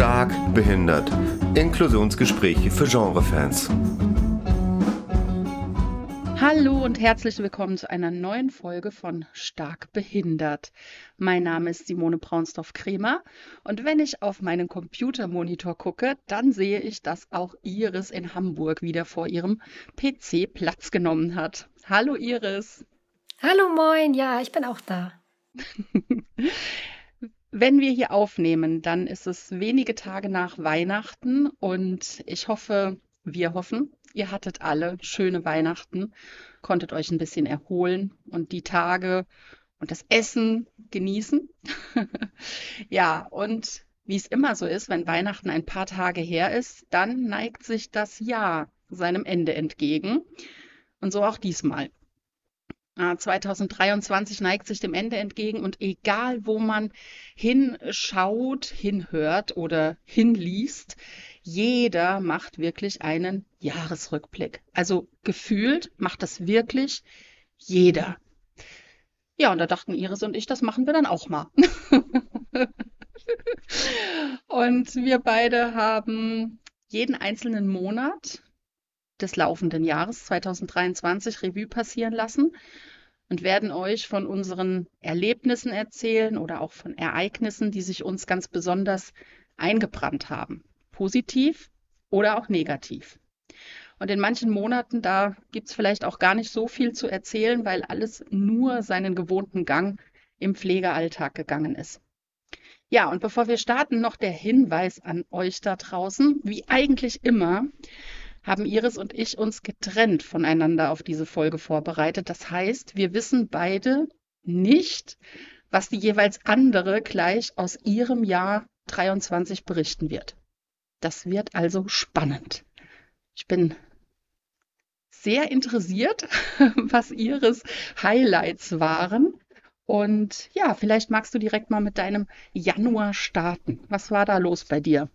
Stark behindert. Inklusionsgespräche für Genrefans. Hallo und herzlich willkommen zu einer neuen Folge von Stark behindert. Mein Name ist Simone Braunsdorf-Kremer und wenn ich auf meinen Computermonitor gucke, dann sehe ich, dass auch Iris in Hamburg wieder vor ihrem PC Platz genommen hat. Hallo Iris. Hallo, moin, ja, ich bin auch da. Wenn wir hier aufnehmen, dann ist es wenige Tage nach Weihnachten und wir hoffen, ihr hattet alle schöne Weihnachten, konntet euch ein bisschen erholen und die Tage und das Essen genießen. Ja, und wie es immer so ist, wenn Weihnachten ein paar Tage her ist, dann neigt sich das Jahr seinem Ende entgegen. Und so auch diesmal. 2023 neigt sich dem Ende entgegen und egal, wo man hinschaut, hinhört oder hinliest, jeder macht wirklich einen Jahresrückblick. Also gefühlt macht das wirklich jeder. Ja, und da dachten Iris und ich, das machen wir dann auch mal. Und wir beide haben jeden einzelnen Monat des laufenden Jahres 2023 Revue passieren lassen und werden euch von unseren Erlebnissen erzählen oder auch von Ereignissen, die sich uns ganz besonders eingebrannt haben. Positiv oder auch negativ. Und in manchen Monaten, da gibt es vielleicht auch gar nicht so viel zu erzählen, weil alles nur seinen gewohnten Gang im Pflegealltag gegangen ist. Ja, und bevor wir starten, noch der Hinweis an euch da draußen. Wie eigentlich immer haben Iris und ich uns getrennt voneinander auf diese Folge vorbereitet. Das heißt, wir wissen beide nicht, was die jeweils andere gleich aus ihrem Jahr 23 berichten wird. Das wird also spannend. Ich bin sehr interessiert, was Iris Highlights waren. Und ja, vielleicht magst du direkt mal mit deinem Januar starten. Was war da los bei dir?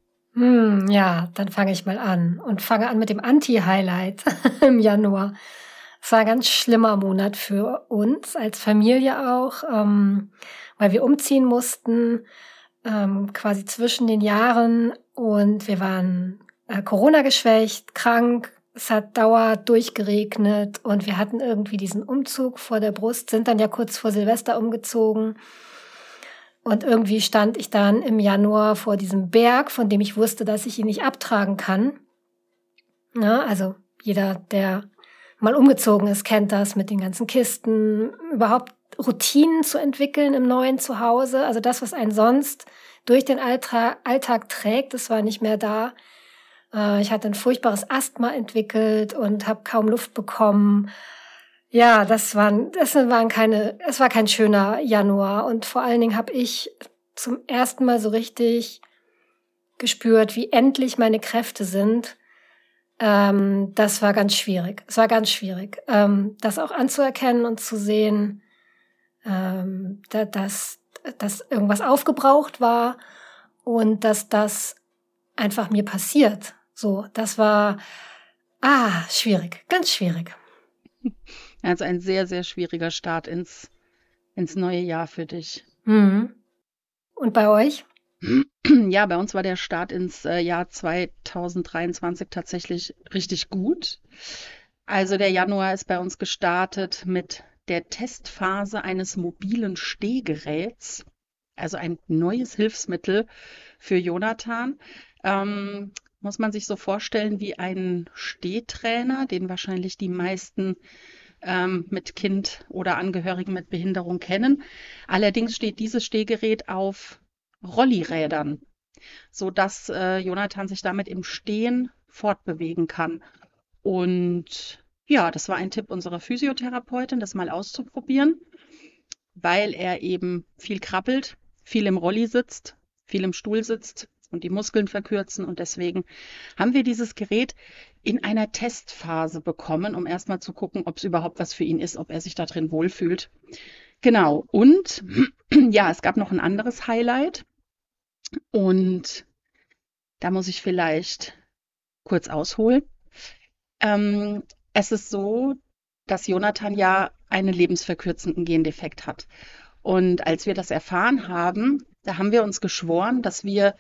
Ja, dann fange ich mal an und fange an mit dem Anti-Highlight im Januar. Es war ein ganz schlimmer Monat für uns als Familie auch, weil wir umziehen mussten, quasi zwischen den Jahren und wir waren Corona geschwächt, krank, es hat dauernd durchgeregnet und wir hatten irgendwie diesen Umzug vor der Brust, sind dann ja kurz vor Silvester umgezogen. Und irgendwie stand ich dann im Januar vor diesem Berg, von dem ich wusste, dass ich ihn nicht abtragen kann. Ja, also jeder, der mal umgezogen ist, kennt das mit den ganzen Kisten, überhaupt Routinen zu entwickeln im neuen Zuhause. Also das, was einen sonst durch den Alltag trägt, das war nicht mehr da. Ich hatte ein furchtbares Asthma entwickelt und habe kaum Luft bekommen. Ja, es war kein schöner Januar und vor allen Dingen habe ich zum ersten Mal so richtig gespürt, wie endlich meine Kräfte sind. Das war ganz schwierig. Es war ganz schwierig, das auch anzuerkennen und zu sehen, dass irgendwas aufgebraucht war und dass das einfach mir passiert. So, das war schwierig, ganz schwierig. Also ein sehr, sehr schwieriger Start ins neue Jahr für dich. Und bei euch? Ja, bei uns war der Start ins Jahr 2023 tatsächlich richtig gut. Also der Januar ist bei uns gestartet mit der Testphase eines mobilen Stehgeräts, also ein neues Hilfsmittel für Jonathan. Muss man sich so vorstellen wie einen Stehtrainer, den wahrscheinlich die meisten mit Kind oder Angehörigen mit Behinderung kennen. Allerdings steht dieses Stehgerät auf Rollirädern, sodass Jonathan sich damit im Stehen fortbewegen kann. Und ja, das war ein Tipp unserer Physiotherapeutin, das mal auszuprobieren, weil er eben viel krabbelt, viel im Rolli sitzt, viel im Stuhl sitzt und die Muskeln verkürzen. Und deswegen haben wir dieses Gerät in einer Testphase bekommen, um erstmal zu gucken, ob es überhaupt was für ihn ist, ob er sich da drin wohlfühlt. Genau. Und ja, es gab noch ein anderes Highlight. Und da muss ich vielleicht kurz ausholen. Es ist so, dass Jonathan ja einen lebensverkürzenden Gendefekt hat. Und als wir das erfahren haben, da haben wir uns geschworen, dass wir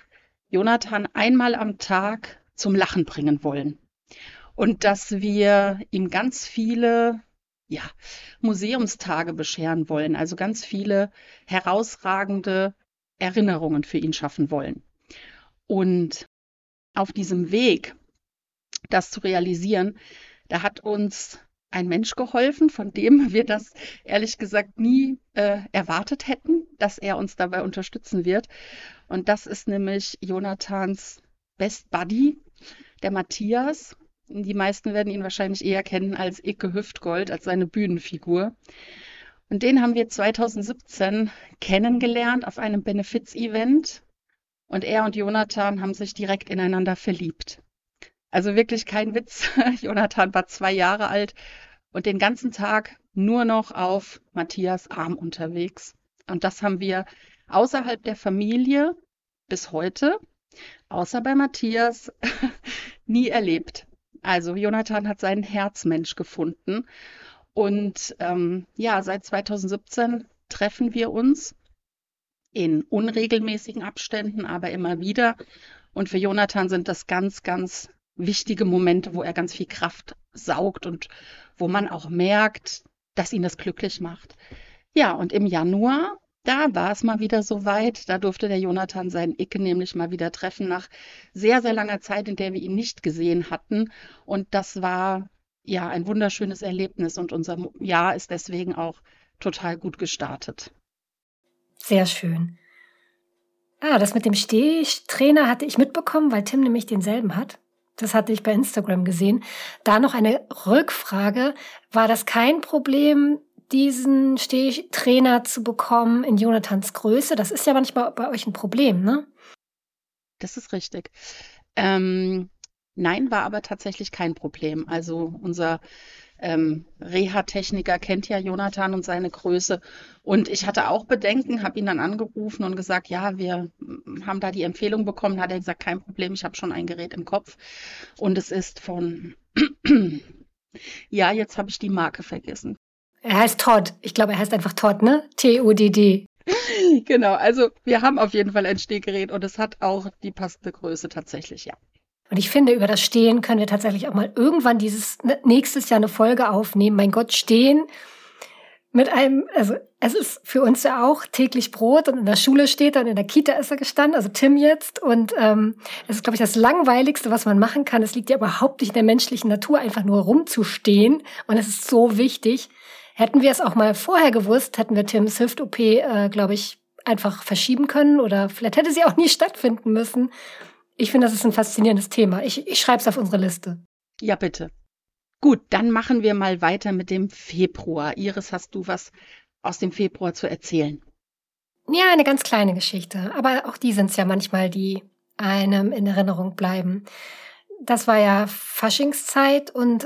Jonathan einmal am Tag zum Lachen bringen wollen. Und dass wir ihm ganz viele, ja, Museumstage bescheren wollen, also ganz viele herausragende Erinnerungen für ihn schaffen wollen. Und auf diesem Weg, das zu realisieren, da hat uns ein Mensch geholfen, von dem wir das ehrlich gesagt nie erwartet hätten, dass er uns dabei unterstützen wird. Und das ist nämlich Jonathans Best Buddy, der Matthias. Die meisten werden ihn wahrscheinlich eher kennen als Icke Hüftgold, als seine Bühnenfigur. Und den haben wir 2017 kennengelernt auf einem Benefiz-Event. Und er und Jonathan haben sich direkt ineinander verliebt. Also wirklich kein Witz. Jonathan war 2 Jahre alt und den ganzen Tag nur noch auf Matthias Arm unterwegs. Und das haben wir außerhalb der Familie bis heute, außer bei Matthias, nie erlebt. Also Jonathan hat seinen Herzmensch gefunden. Und ja, seit 2017 treffen wir uns in unregelmäßigen Abständen, aber immer wieder. Und für Jonathan sind das ganz, ganz wichtige Momente, wo er ganz viel Kraft saugt und wo man auch merkt, dass ihn das glücklich macht. Ja, und im Januar, da war es mal wieder soweit. Da durfte der Jonathan seinen Icke nämlich mal wieder treffen nach sehr, sehr langer Zeit, in der wir ihn nicht gesehen hatten. Und das war ja ein wunderschönes Erlebnis und unser Jahr ist deswegen auch total gut gestartet. Sehr schön. Das mit dem Stehtrainer hatte ich mitbekommen, weil Tim nämlich denselben hat. Das hatte ich bei Instagram gesehen. Da noch eine Rückfrage. War das kein Problem, diesen Stehtrainer zu bekommen in Jonathans Größe? Das ist ja manchmal bei euch ein Problem, ne? Das ist richtig. Nein, war aber tatsächlich kein Problem. Also unser Reha-Techniker kennt ja Jonathan und seine Größe. Und ich hatte auch Bedenken, habe ihn dann angerufen und gesagt, ja, wir haben da die Empfehlung bekommen. Hat er gesagt, kein Problem, ich habe schon ein Gerät im Kopf. Und es ist von, ja, jetzt habe ich die Marke vergessen. Er heißt Todd. Ich glaube, er heißt einfach Todd, ne? T-O-D-D. Genau, also wir haben auf jeden Fall ein Stehgerät und es hat auch die passende Größe tatsächlich, ja. Und ich finde, über das Stehen können wir tatsächlich auch mal irgendwann nächstes Jahr eine Folge aufnehmen. Mein Gott, Stehen mit einem, also es ist für uns ja auch täglich Brot und in der Schule steht er und in der Kita ist er gestanden, also Tim jetzt. Und es ist, glaube ich, das Langweiligste, was man machen kann. Es liegt ja überhaupt nicht in der menschlichen Natur, einfach nur rumzustehen. Und es ist so wichtig. Hätten wir es auch mal vorher gewusst, hätten wir Tims Hüft-OP, glaube ich, einfach verschieben können oder vielleicht hätte sie auch nie stattfinden müssen. Ich finde, das ist ein faszinierendes Thema. Ich schreibe es auf unsere Liste. Ja, bitte. Gut, dann machen wir mal weiter mit dem Februar. Iris, hast du was aus dem Februar zu erzählen? Ja, eine ganz kleine Geschichte. Aber auch die sind es ja manchmal, die einem in Erinnerung bleiben. Das war ja Faschingszeit und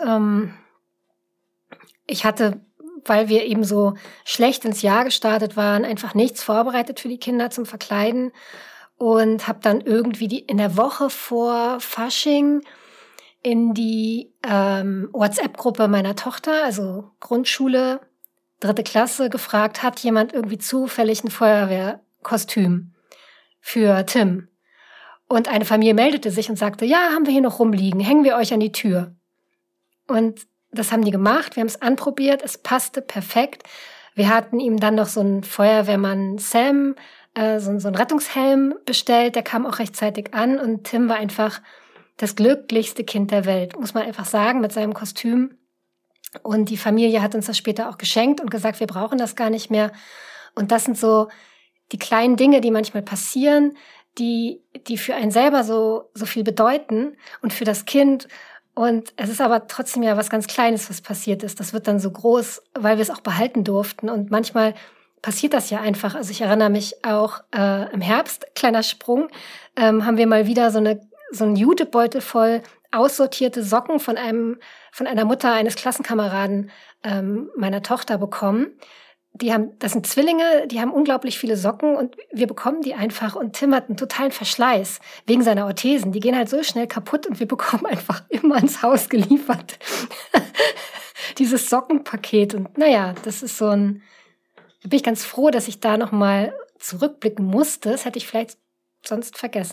ich hatte, weil wir eben so schlecht ins Jahr gestartet waren, einfach nichts vorbereitet für die Kinder zum Verkleiden. Und habe dann irgendwie in der Woche vor Fasching in die WhatsApp-Gruppe meiner Tochter, also Grundschule, 3. Klasse, gefragt, hat jemand irgendwie zufällig ein Feuerwehrkostüm für Tim? Und eine Familie meldete sich und sagte, ja, haben wir hier noch rumliegen, hängen wir euch an die Tür. Und das haben die gemacht, wir haben es anprobiert, es passte perfekt. Wir hatten ihm dann noch so einen Feuerwehrmann Sam, so einen Rettungshelm bestellt, der kam auch rechtzeitig an und Tim war einfach das glücklichste Kind der Welt, muss man einfach sagen, mit seinem Kostüm. Und die Familie hat uns das später auch geschenkt und gesagt, wir brauchen das gar nicht mehr. Und das sind so die kleinen Dinge, die manchmal passieren, die für einen selber so viel bedeuten und für das Kind. Und es ist aber trotzdem ja was ganz Kleines, was passiert ist. Das wird dann so groß, weil wir es auch behalten durften. Und manchmal passiert das ja einfach. Also ich erinnere mich auch im Herbst, kleiner Sprung, haben wir mal wieder so einen Jutebeutel voll aussortierte Socken von einer Mutter eines Klassenkameraden meiner Tochter bekommen. Das sind Zwillinge, die haben unglaublich viele Socken und wir bekommen die einfach und Tim hat einen totalen Verschleiß wegen seiner Orthesen. Die gehen halt so schnell kaputt und wir bekommen einfach immer ins Haus geliefert dieses Sockenpaket. Und naja, das ist da bin ich ganz froh, dass ich da nochmal zurückblicken musste. Das hätte ich vielleicht sonst vergessen.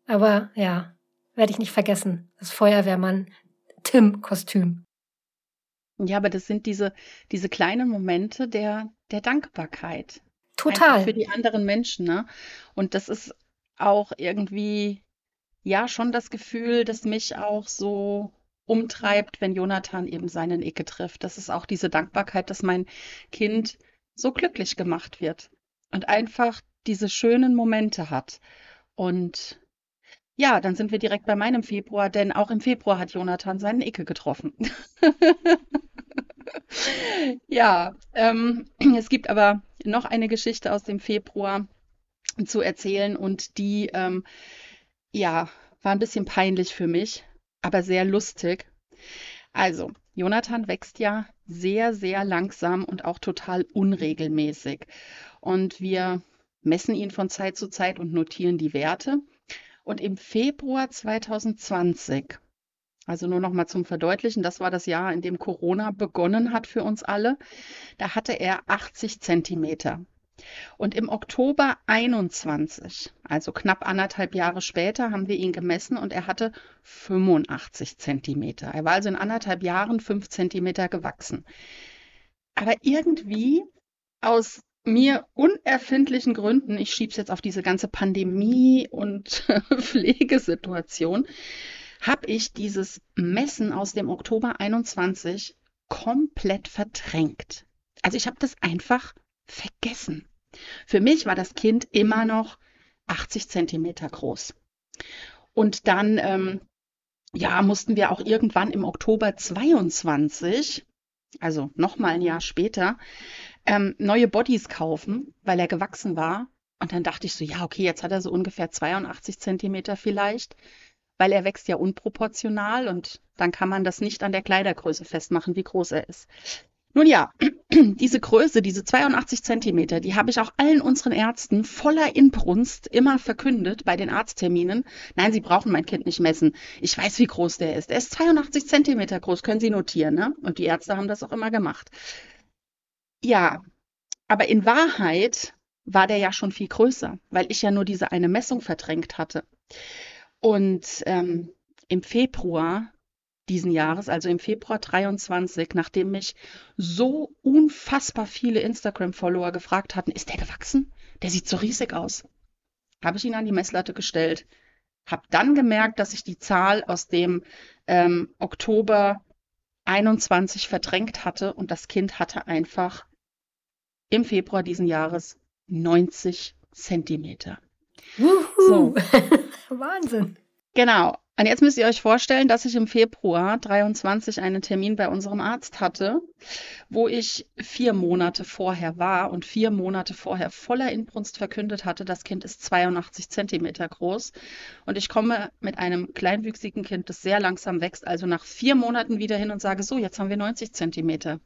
Aber ja, werde ich nicht vergessen. Das Feuerwehrmann-Tim-Kostüm. Ja, aber das sind diese kleinen Momente der Dankbarkeit. Einfach Total. für die anderen Menschen, ne? Und das ist auch irgendwie, ja, schon das Gefühl, das mich auch so umtreibt, wenn Jonathan eben seinen Icke trifft. Das ist auch diese Dankbarkeit, dass mein Kind so glücklich gemacht wird und einfach diese schönen Momente hat. Und ja, dann sind wir direkt bei meinem Februar, denn auch im Februar hat Jonathan seinen Icke getroffen. Ja, es gibt aber noch eine Geschichte aus dem Februar zu erzählen und die, ja, war ein bisschen peinlich für mich, aber sehr lustig. Also, Jonathan wächst ja sehr, sehr langsam und auch total unregelmäßig. Und wir messen ihn von Zeit zu Zeit und notieren die Werte. Und im Februar 2020, also nur noch mal zum Verdeutlichen, das war das Jahr, in dem Corona begonnen hat für uns alle, da hatte er 80 Zentimeter. Und im Oktober 21, also knapp 1,5 Jahre später, haben wir ihn gemessen und er hatte 85 Zentimeter. Er war also in 1,5 Jahren 5 Zentimeter gewachsen. Aber irgendwie aus mir unerfindlichen Gründen, ich schiebe es jetzt auf diese ganze Pandemie und Pflegesituation, habe ich dieses Messen aus dem Oktober 21 komplett verdrängt. Also ich habe das einfach vergessen. Für mich war das Kind immer noch 80 Zentimeter groß. Und dann ja, mussten wir auch irgendwann im Oktober 22, also nochmal ein Jahr später, neue Bodies kaufen, weil er gewachsen war. Und dann dachte ich so, ja, okay, jetzt hat er so ungefähr 82 Zentimeter vielleicht, weil er wächst ja unproportional und dann kann man das nicht an der Kleidergröße festmachen, wie groß er ist. Nun ja, diese Größe, diese 82 Zentimeter, die habe ich auch allen unseren Ärzten voller Inbrunst immer verkündet bei den Arztterminen. Nein, Sie brauchen mein Kind nicht messen. Ich weiß, wie groß der ist. Er ist 82 Zentimeter groß, können Sie notieren, ne? Und die Ärzte haben das auch immer gemacht. Ja, aber in Wahrheit war der ja schon viel größer, weil ich ja nur diese eine Messung verdrängt hatte. Und im Februar diesen Jahres, also im Februar 23, nachdem mich so unfassbar viele Instagram-Follower gefragt hatten, ist der gewachsen? Der sieht so riesig aus. Habe ich ihn an die Messlatte gestellt, habe dann gemerkt, dass ich die Zahl aus dem Oktober 21 verdrängt hatte und das Kind hatte einfach im Februar diesen Jahres 90 Zentimeter. Wuhu. So, Wahnsinn. genau. Und jetzt müsst ihr euch vorstellen, dass ich im Februar 23 einen Termin bei unserem Arzt hatte, wo ich 4 Monate vorher war und 4 Monate vorher voller Inbrunst verkündet hatte, das Kind ist 82 Zentimeter groß. Und ich komme mit einem kleinwüchsigen Kind, das sehr langsam wächst, also nach 4 Monaten wieder hin und sage, so, jetzt haben wir 90 Zentimeter.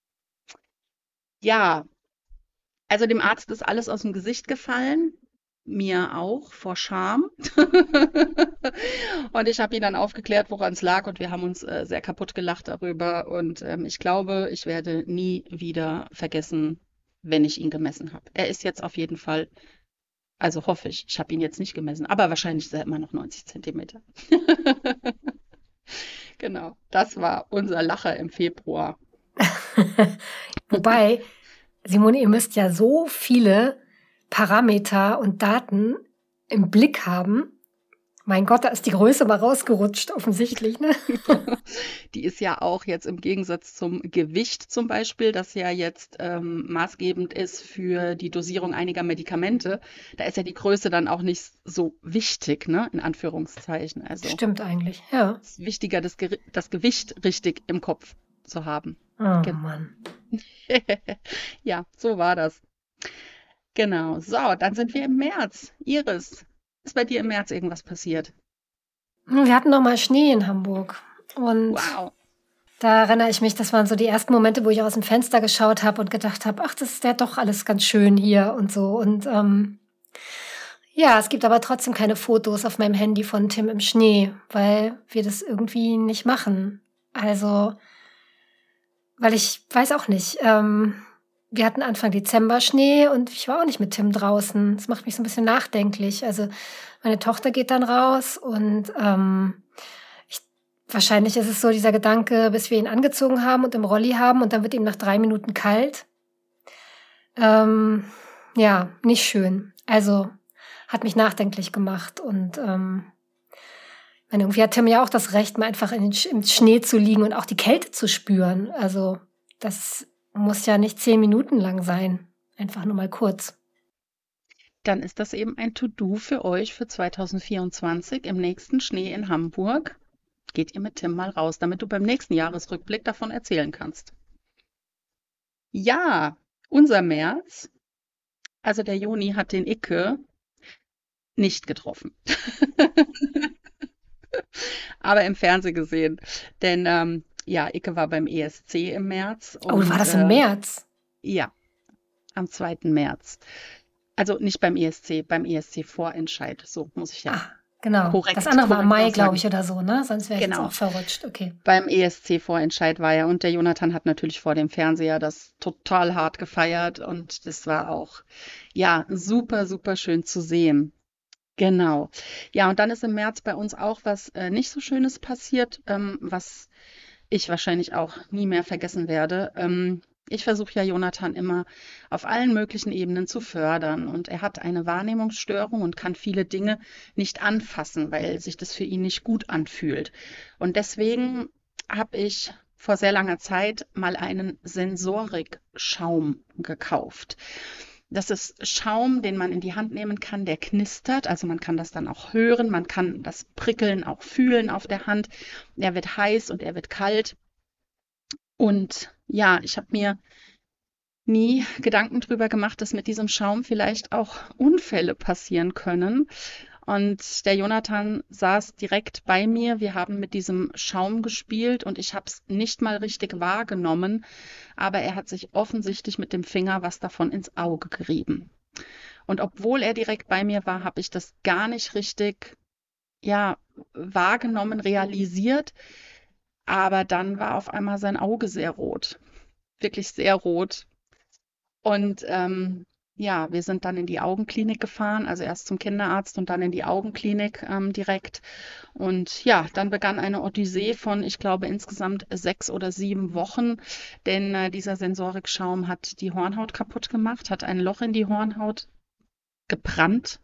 Ja, also dem Arzt ist alles aus dem Gesicht gefallen. Mir auch, vor Scham. Und ich habe ihn dann aufgeklärt, woran es lag und wir haben uns sehr kaputt gelacht darüber. Und ich glaube, ich werde nie wieder vergessen, wenn ich ihn gemessen habe. Er ist jetzt auf jeden Fall, also hoffe ich, ich habe ihn jetzt nicht gemessen, aber wahrscheinlich ist er immer noch 90 Zentimeter. Genau, das war unser Lacher im Februar. Wobei, Simone, ihr müsst ja so viele Parameter und Daten im Blick haben. Mein Gott, da ist die Größe mal rausgerutscht, offensichtlich, ne? Die ist ja auch jetzt im Gegensatz zum Gewicht zum Beispiel, das ja jetzt maßgebend ist für die Dosierung einiger Medikamente, da ist ja die Größe dann auch nicht so wichtig, ne? In Anführungszeichen. Also Stimmt eigentlich, ja. es ist wichtiger, das Gewicht richtig im Kopf zu haben. Oh Genau. Mann. Ja, so war das. Genau. So, dann sind wir im März. Iris, ist bei dir im März irgendwas passiert? Wir hatten noch mal Schnee in Hamburg. Und Wow. da erinnere ich mich, das waren so die ersten Momente, wo ich aus dem Fenster geschaut habe und gedacht habe, ach, das ist ja doch alles ganz schön hier und so. Und ja, es gibt aber trotzdem keine Fotos auf meinem Handy von Tim im Schnee, weil wir das irgendwie nicht machen. Also, weil ich weiß auch nicht. wir hatten Anfang Dezember Schnee und ich war auch nicht mit Tim draußen. Das macht mich so ein bisschen nachdenklich. Also meine Tochter geht dann raus und wahrscheinlich ist es so dieser Gedanke, bis wir ihn angezogen haben und im Rolli haben und dann wird ihm nach 3 Minuten kalt. Ja, nicht schön. Also hat mich nachdenklich gemacht und irgendwie hat Tim ja auch das Recht, mal einfach im Schnee zu liegen und auch die Kälte zu spüren. Also das muss ja nicht 10 Minuten lang sein. Einfach nur mal kurz. Dann ist das eben ein To-Do für euch für 2024 im nächsten Schnee in Hamburg. Geht ihr mit Tim mal raus, damit du beim nächsten Jahresrückblick davon erzählen kannst. Ja, unser März, also der Juni hat den Icke nicht getroffen. Aber im Fernsehen gesehen. Denn ja, Icke war beim ESC im März. Oh, war das im März? Ja, am 2. März. Also nicht beim ESC, beim ESC-Vorentscheid. So muss ich ja genau. korrekt Das andere war im Mai, aussagen. glaube ich, oder so, ne? Sonst wäre ich jetzt Genau. auch verrutscht. Okay. Beim ESC-Vorentscheid war er und der Jonathan hat natürlich vor dem Fernseher das total hart gefeiert und das war auch, ja, super, super schön zu sehen. Genau. Ja, und dann ist im März bei uns auch was nicht so Schönes passiert, was ich wahrscheinlich auch nie mehr vergessen werde. Ich versuche ja Jonathan immer auf allen möglichen Ebenen zu fördern und er hat eine Wahrnehmungsstörung und kann viele Dinge nicht anfassen, weil sich das für ihn nicht gut anfühlt. Und deswegen habe ich vor sehr langer Zeit mal einen Sensorikschaum gekauft. Das ist Schaum, den man in die Hand nehmen kann, der knistert. Also man kann das dann auch hören, man kann das Prickeln auch fühlen auf der Hand. Er wird heiß und er wird kalt. Und ja, ich habe mir nie Gedanken drüber gemacht, dass mit diesem Schaum vielleicht auch Unfälle passieren können. Und der Jonathan saß direkt bei mir. Wir haben mit diesem Schaum gespielt und ich habe es nicht mal richtig wahrgenommen, aber er hat sich offensichtlich mit dem Finger was davon ins Auge gerieben. Und obwohl er direkt bei mir war, habe ich das gar nicht richtig, ja, wahrgenommen, realisiert. Aber dann war auf einmal sein Auge sehr rot, wirklich sehr rot. Und ja, wir sind dann in die Augenklinik gefahren, also erst zum Kinderarzt und dann in die Augenklinik direkt. Und ja, dann begann eine Odyssee von, ich glaube, insgesamt 6 oder 7 Wochen, denn dieser Sensorikschaum hat die Hornhaut kaputt gemacht, hat ein Loch in die Hornhaut gebrannt.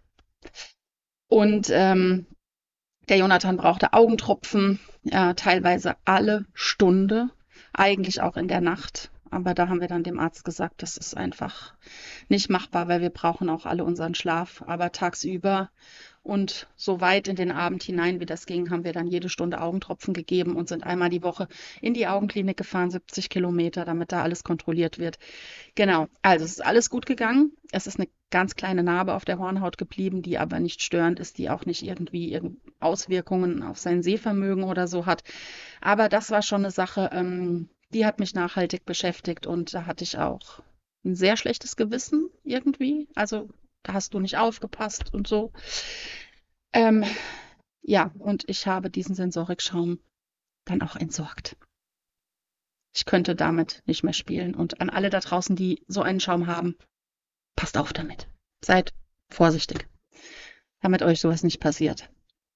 Und der Jonathan brauchte Augentropfen, teilweise alle Stunde, eigentlich auch in der Nacht. Aber da haben wir dann dem Arzt gesagt, das ist einfach nicht machbar, weil wir brauchen auch alle unseren Schlaf. Aber tagsüber und so weit in den Abend hinein, wie das ging, haben wir dann jede Stunde Augentropfen gegeben und sind einmal die Woche in die Augenklinik gefahren, 70 Kilometer, damit da alles kontrolliert wird. Genau, also es ist alles gut gegangen. Es ist eine ganz kleine Narbe auf der Hornhaut geblieben, die aber nicht störend ist, die auch nicht irgendwie Auswirkungen auf sein Sehvermögen oder so hat. Aber das war schon eine Sache, die hat mich nachhaltig beschäftigt und da hatte ich auch ein sehr schlechtes Gewissen irgendwie. Also da hast du nicht aufgepasst und so. Ja, und ich habe diesen Sensorikschaum dann auch entsorgt. Ich könnte damit nicht mehr spielen. Und an alle da draußen, die so einen Schaum haben, passt auf damit. Seid vorsichtig, damit euch sowas nicht passiert.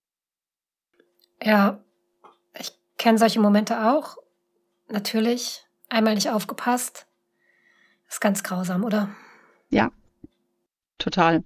Ja, ich kenne solche Momente auch. Natürlich, einmal nicht aufgepasst. Ist ganz grausam, oder? Ja, total.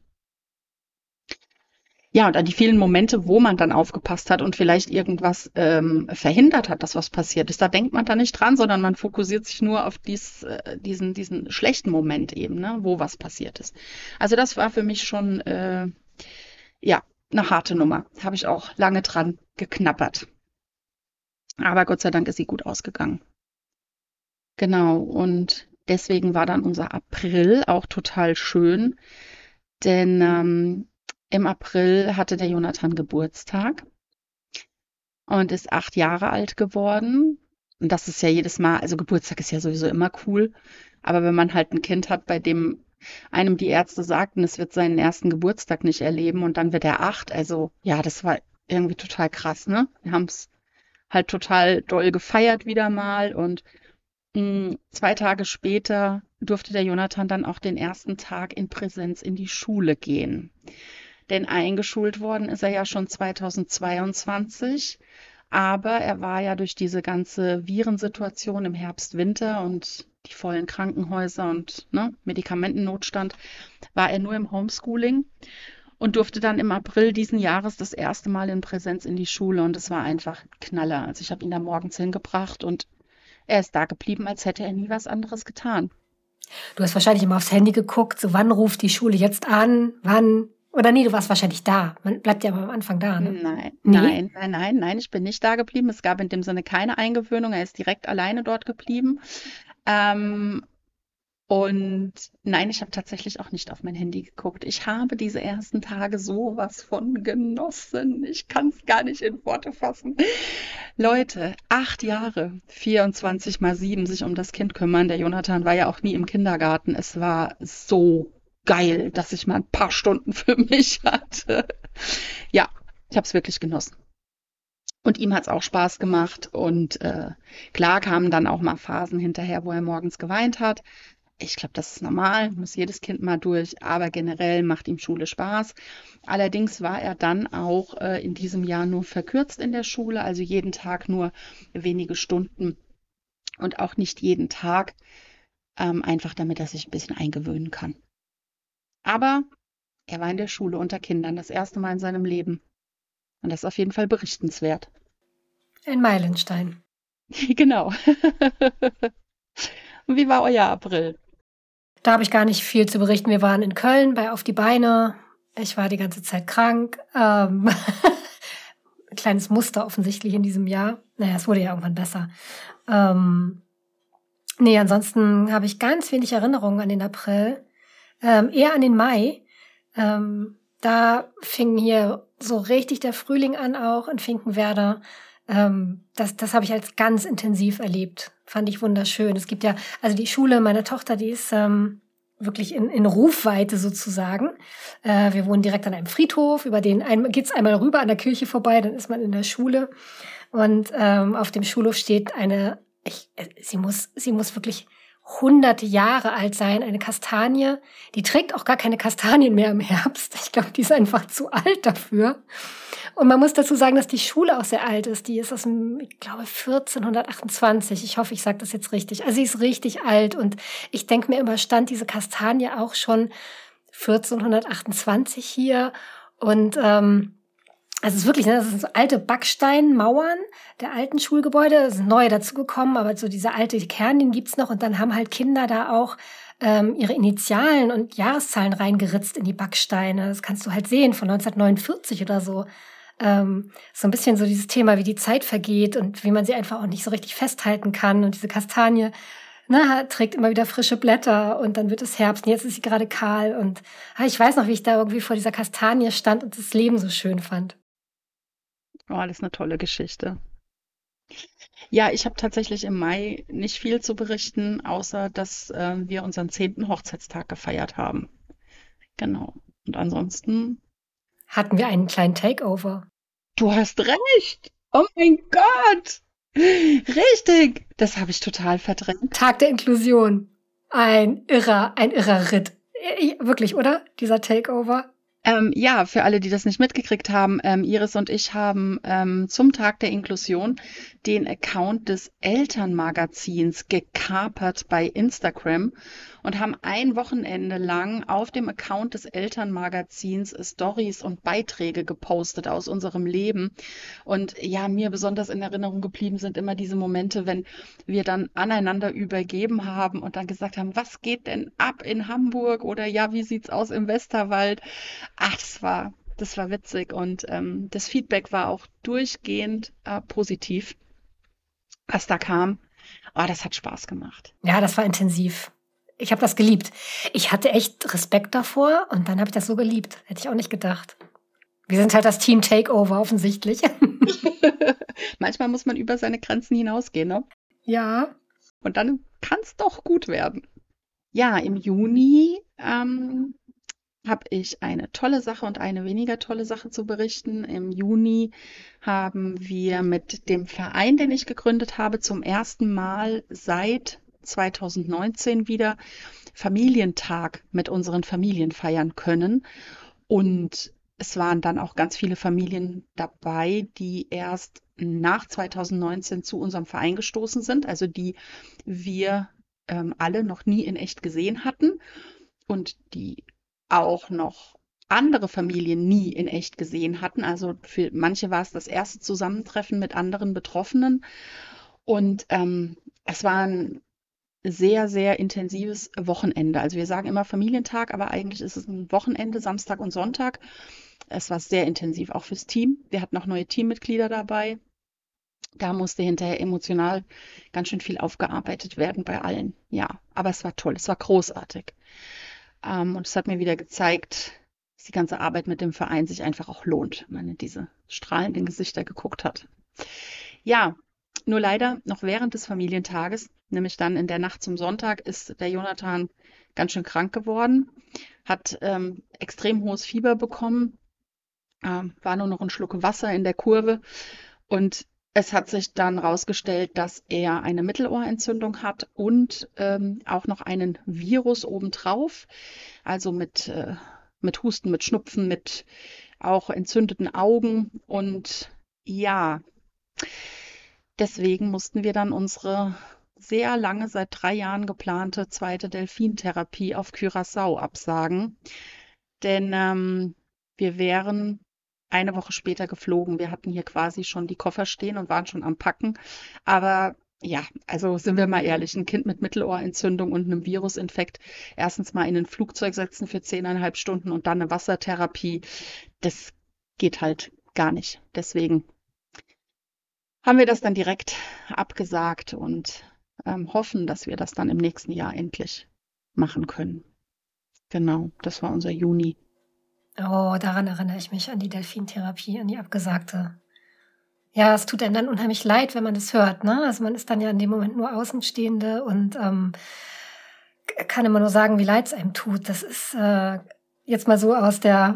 Ja, und an die vielen Momente, wo man dann aufgepasst hat und vielleicht irgendwas verhindert hat, dass was passiert ist, da denkt man da nicht dran, sondern man fokussiert sich nur auf diesen schlechten Moment eben, ne, wo was passiert ist. Also das war für mich schon ja, eine harte Nummer. Habe ich auch lange dran geknabbert. Aber Gott sei Dank ist sie gut ausgegangen. Genau, und deswegen war dann unser April auch total schön, denn im April hatte der Jonathan Geburtstag und ist 8 Jahre alt geworden. Und das ist ja jedes Mal, also Geburtstag ist ja sowieso immer cool, aber wenn man halt ein Kind hat, bei dem einem die Ärzte sagten, es wird seinen ersten Geburtstag nicht erleben und dann wird er 8, also ja, das war irgendwie total krass, ne? Wir haben es halt total doll gefeiert wieder mal und 2 Tage später durfte der Jonathan dann auch den ersten Tag in Präsenz in die Schule gehen. Denn eingeschult worden ist er ja schon 2022, aber er war ja durch diese ganze Virensituation im Herbst, Winter und die vollen Krankenhäuser und Medikamentennotstand, war er nur im Homeschooling und durfte dann im April diesen Jahres das erste Mal in Präsenz in die Schule und es war einfach ein Knaller. Also ich habe ihn da morgens hingebracht und er ist da geblieben, als hätte er nie was anderes getan. Du hast wahrscheinlich immer aufs Handy geguckt, so wann ruft die Schule jetzt an, wann. Oder nee, du warst wahrscheinlich da. Man bleibt ja aber am Anfang da, ne? Nein, ich bin nicht da geblieben. Es gab in dem Sinne keine Eingewöhnung. Er ist direkt alleine dort geblieben. Und nein, ich habe tatsächlich auch nicht auf mein Handy geguckt. Ich habe diese ersten Tage sowas von genossen. Ich kann es gar nicht in Worte fassen. Leute, 8 Jahre, 24 mal 7 sich um das Kind kümmern. Der Jonathan war ja auch nie im Kindergarten. Es war so geil, dass ich mal ein paar Stunden für mich hatte. Ja, ich habe es wirklich genossen. Und ihm hat es auch Spaß gemacht. Und klar kamen dann auch mal Phasen hinterher, wo er morgens geweint hat. Ich glaube, das ist normal, muss jedes Kind mal durch, aber generell macht ihm Schule Spaß. Allerdings war er dann auch in diesem Jahr nur verkürzt in der Schule, also jeden Tag nur wenige Stunden und auch nicht jeden Tag, einfach damit er sich ein bisschen eingewöhnen kann. Aber er war in der Schule unter Kindern, das erste Mal in seinem Leben. Und das ist auf jeden Fall berichtenswert. Ein Meilenstein. Genau. Und wie war euer April? Da habe ich gar nicht viel zu berichten. Wir waren in Köln bei Auf die Beine. Ich war die ganze Zeit krank. Ein kleines Muster offensichtlich in diesem Jahr. Naja, es wurde ja irgendwann besser. Nee, ansonsten habe ich ganz wenig Erinnerungen an den April. Eher an den Mai. Da fing hier so richtig der Frühling an, auch in Finkenwerder. Das habe ich als ganz intensiv erlebt. Fand ich wunderschön. Es gibt ja, also die Schule meiner Tochter, die ist wirklich in Rufweite sozusagen. Wir wohnen direkt an einem Friedhof, über den geht's einmal rüber an der Kirche vorbei, dann ist man in der Schule. Und auf dem Schulhof steht sie muss wirklich hunderte Jahre alt sein, eine Kastanie. Die trägt auch gar keine Kastanien mehr im Herbst. Ich glaube, die ist einfach zu alt dafür. Und man muss dazu sagen, dass die Schule auch sehr alt ist. Die ist aus dem, ich glaube, 1428. Ich hoffe, ich sage das jetzt richtig. Also sie ist richtig alt. Und ich denke mir immer, stand diese Kastanie auch schon 1428 hier. Und also es ist wirklich, das sind so alte Backsteinmauern der alten Schulgebäude. Es sind neue dazugekommen, aber so diese alte Kern, den gibt's noch. Und dann haben halt Kinder da auch ihre Initialen und Jahreszahlen reingeritzt in die Backsteine. Das kannst du halt sehen, von 1949 oder so. So ein bisschen so dieses Thema, wie die Zeit vergeht und wie man sie einfach auch nicht so richtig festhalten kann. Und diese Kastanie trägt immer wieder frische Blätter und dann wird es Herbst und jetzt ist sie gerade kahl. Und ich weiß noch, wie ich da irgendwie vor dieser Kastanie stand und das Leben so schön fand. Oh, das ist eine tolle Geschichte. Ja, ich habe tatsächlich im Mai nicht viel zu berichten, außer dass wir unseren 10. Hochzeitstag gefeiert haben. Genau. Und ansonsten. Hatten wir einen kleinen Takeover. Du hast recht! Oh mein Gott! Richtig! Das habe ich total verdrängt. Tag der Inklusion. Ein irrer Ritt. Wirklich, oder? Dieser Takeover. Ja, für alle, die das nicht mitgekriegt haben, Iris und ich haben zum Tag der Inklusion den Account des Elternmagazins gekapert bei Instagram und haben ein Wochenende lang auf dem Account des Elternmagazins Stories und Beiträge gepostet aus unserem Leben. Und ja, mir besonders in Erinnerung geblieben sind immer diese Momente, wenn wir dann aneinander übergeben haben und dann gesagt haben, was geht denn ab in Hamburg oder ja, wie sieht's aus im Westerwald? Ach, das war witzig und das Feedback war auch durchgehend positiv, was da kam. Oh, das hat Spaß gemacht. Ja, das war intensiv. Ich habe das geliebt. Ich hatte echt Respekt davor und dann habe ich das so geliebt. Hätte ich auch nicht gedacht. Wir sind halt das Team Takeover offensichtlich. Manchmal muss man über seine Grenzen hinausgehen, ne? Ja. Und dann kann es doch gut werden. Ja, im Juni habe ich eine tolle Sache und eine weniger tolle Sache zu berichten. Im Juni haben wir mit dem Verein, den ich gegründet habe, zum ersten Mal seit 2019 wieder Familientag mit unseren Familien feiern können. Und es waren dann auch ganz viele Familien dabei, die erst nach 2019 zu unserem Verein gestoßen sind, also die wir alle noch nie in echt gesehen hatten und die auch noch andere Familien nie in echt gesehen hatten. Also für manche war es das erste Zusammentreffen mit anderen Betroffenen. Und es war ein sehr, sehr intensives Wochenende. Also wir sagen immer Familientag, aber eigentlich ist es ein Wochenende, Samstag und Sonntag. Es war sehr intensiv, auch fürs Team. Wir hatten auch neue Teammitglieder dabei. Da musste hinterher emotional ganz schön viel aufgearbeitet werden bei allen. Ja, aber es war toll, es war großartig. Und es hat mir wieder gezeigt, dass die ganze Arbeit mit dem Verein sich einfach auch lohnt, wenn man in diese strahlenden Gesichter geguckt hat. Ja, nur leider noch während des Familientages, nämlich dann in der Nacht zum Sonntag, ist der Jonathan ganz schön krank geworden, hat extrem hohes Fieber bekommen, war nur noch ein Schluck Wasser in der Kurve und es hat sich dann herausgestellt, dass er eine Mittelohrentzündung hat und auch noch einen Virus obendrauf, also mit Husten, mit Schnupfen, mit auch entzündeten Augen. Und ja, deswegen mussten wir dann unsere sehr lange, seit 3 Jahren geplante zweite Delfintherapie auf Curaçao absagen. Denn wir wären eine Woche später geflogen. Wir hatten hier quasi schon die Koffer stehen und waren schon am Packen. Aber ja, also sind wir mal ehrlich, ein Kind mit Mittelohrentzündung und einem Virusinfekt erstens mal in ein Flugzeug setzen für 10,5 Stunden und dann eine Wassertherapie, das geht halt gar nicht. Deswegen haben wir das dann direkt abgesagt und hoffen, dass wir das dann im nächsten Jahr endlich machen können. Genau, das war unser Juni. Oh, daran erinnere ich mich, an die Delfintherapie, an die abgesagte. Ja, es tut einem dann unheimlich leid, wenn man das hört, ne? Also man ist dann ja in dem Moment nur Außenstehende und kann immer nur sagen, wie leid es einem tut. Das ist jetzt mal so aus der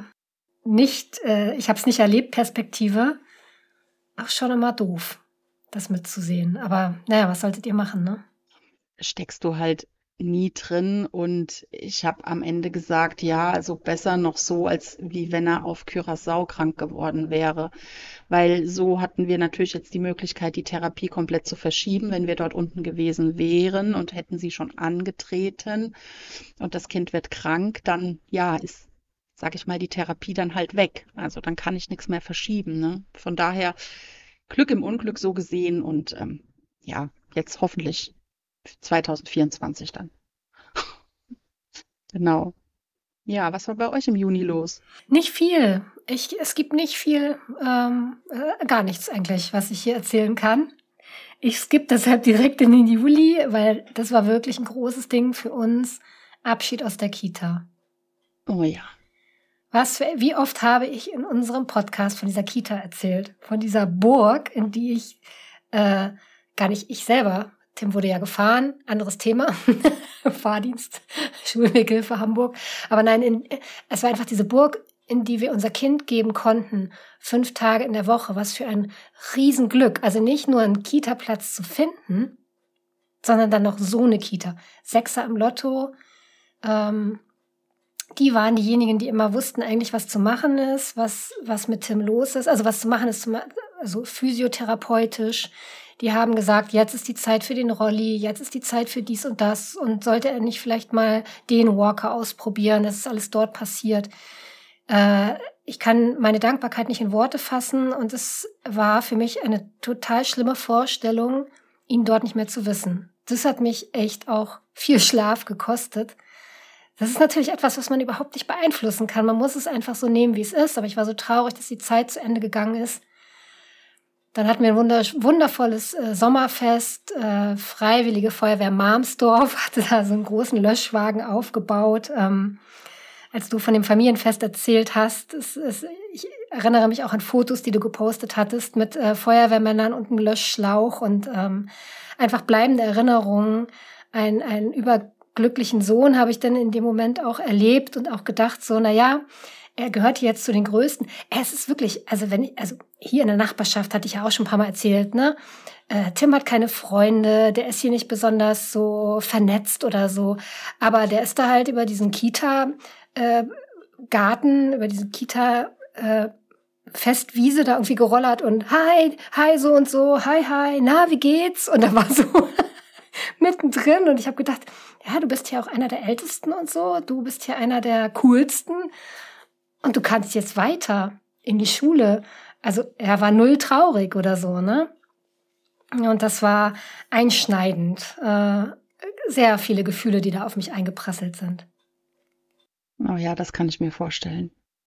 ich habe es nicht erlebt, Perspektive, auch schon immer doof, das mitzusehen. Aber naja, was solltet ihr machen, ne? Steckst du halt nie drin und ich habe am Ende gesagt, ja, also besser noch so, als wie wenn er auf Curaçao krank geworden wäre, weil so hatten wir natürlich jetzt die Möglichkeit, die Therapie komplett zu verschieben, wenn wir dort unten gewesen wären und hätten sie schon angetreten und das Kind wird krank, dann ja, ist, sag ich mal, die Therapie dann halt weg. Also dann kann ich nichts mehr verschieben, ne? Von daher Glück im Unglück so gesehen und ja, jetzt hoffentlich 2024 dann. Genau. Ja, was war bei euch im Juni los? Nicht viel. Es gibt nicht viel, gar nichts eigentlich, was ich hier erzählen kann. Ich skippe deshalb direkt in den Juli, weil das war wirklich ein großes Ding für uns. Abschied aus der Kita. Oh ja. Wie oft habe ich in unserem Podcast von dieser Kita erzählt? Von dieser Burg, in die ich gar nicht ich selber. Tim wurde ja gefahren, anderes Thema, Fahrdienst, Schulweghilfe Hamburg. Aber nein, es war einfach diese Burg, in die wir unser Kind geben konnten, 5 Tage in der Woche. Was für ein Riesenglück. Also nicht nur einen Kita-Platz zu finden, sondern dann noch so eine Kita. 6er im Lotto. Die waren diejenigen, die immer wussten eigentlich, was zu machen ist, was mit Tim los ist. Also was zu machen ist, also physiotherapeutisch. Die haben gesagt, jetzt ist die Zeit für den Rolli, jetzt ist die Zeit für dies und das. Und sollte er nicht vielleicht mal den Walker ausprobieren? Das ist alles dort passiert. Ich kann meine Dankbarkeit nicht in Worte fassen. Und es war für mich eine total schlimme Vorstellung, ihn dort nicht mehr zu wissen. Das hat mich echt auch viel Schlaf gekostet. Das ist natürlich etwas, was man überhaupt nicht beeinflussen kann. Man muss es einfach so nehmen, wie es ist. Aber ich war so traurig, dass die Zeit zu Ende gegangen ist. Dann hatten wir ein wundervolles Sommerfest. Freiwillige Feuerwehr Marmsdorf hatte da so einen großen Löschwagen aufgebaut. Als du von dem Familienfest erzählt hast, ich erinnere mich auch an Fotos, die du gepostet hattest mit Feuerwehrmännern und einem Löschschlauch und einfach bleibende Erinnerungen. Ein glücklichen Sohn habe ich dann in dem Moment auch erlebt und auch gedacht, so, naja, er gehört jetzt zu den Größten. Es ist wirklich, also hier in der Nachbarschaft hatte ich ja auch schon ein paar Mal erzählt, ne? Tim hat keine Freunde, der ist hier nicht besonders so vernetzt oder so, aber der ist da halt über diesen Kita-Garten, über diese Kita-Festwiese da irgendwie gerollert und hi, so und so, hi, na, wie geht's? Und da war so mittendrin und ich habe gedacht, ja, du bist hier auch einer der Ältesten und so, du bist hier einer der Coolsten und du kannst jetzt weiter in die Schule. Also er war null traurig oder so, ne? Und das war einschneidend. Sehr viele Gefühle, die da auf mich eingeprasselt sind. Oh ja, das kann ich mir vorstellen.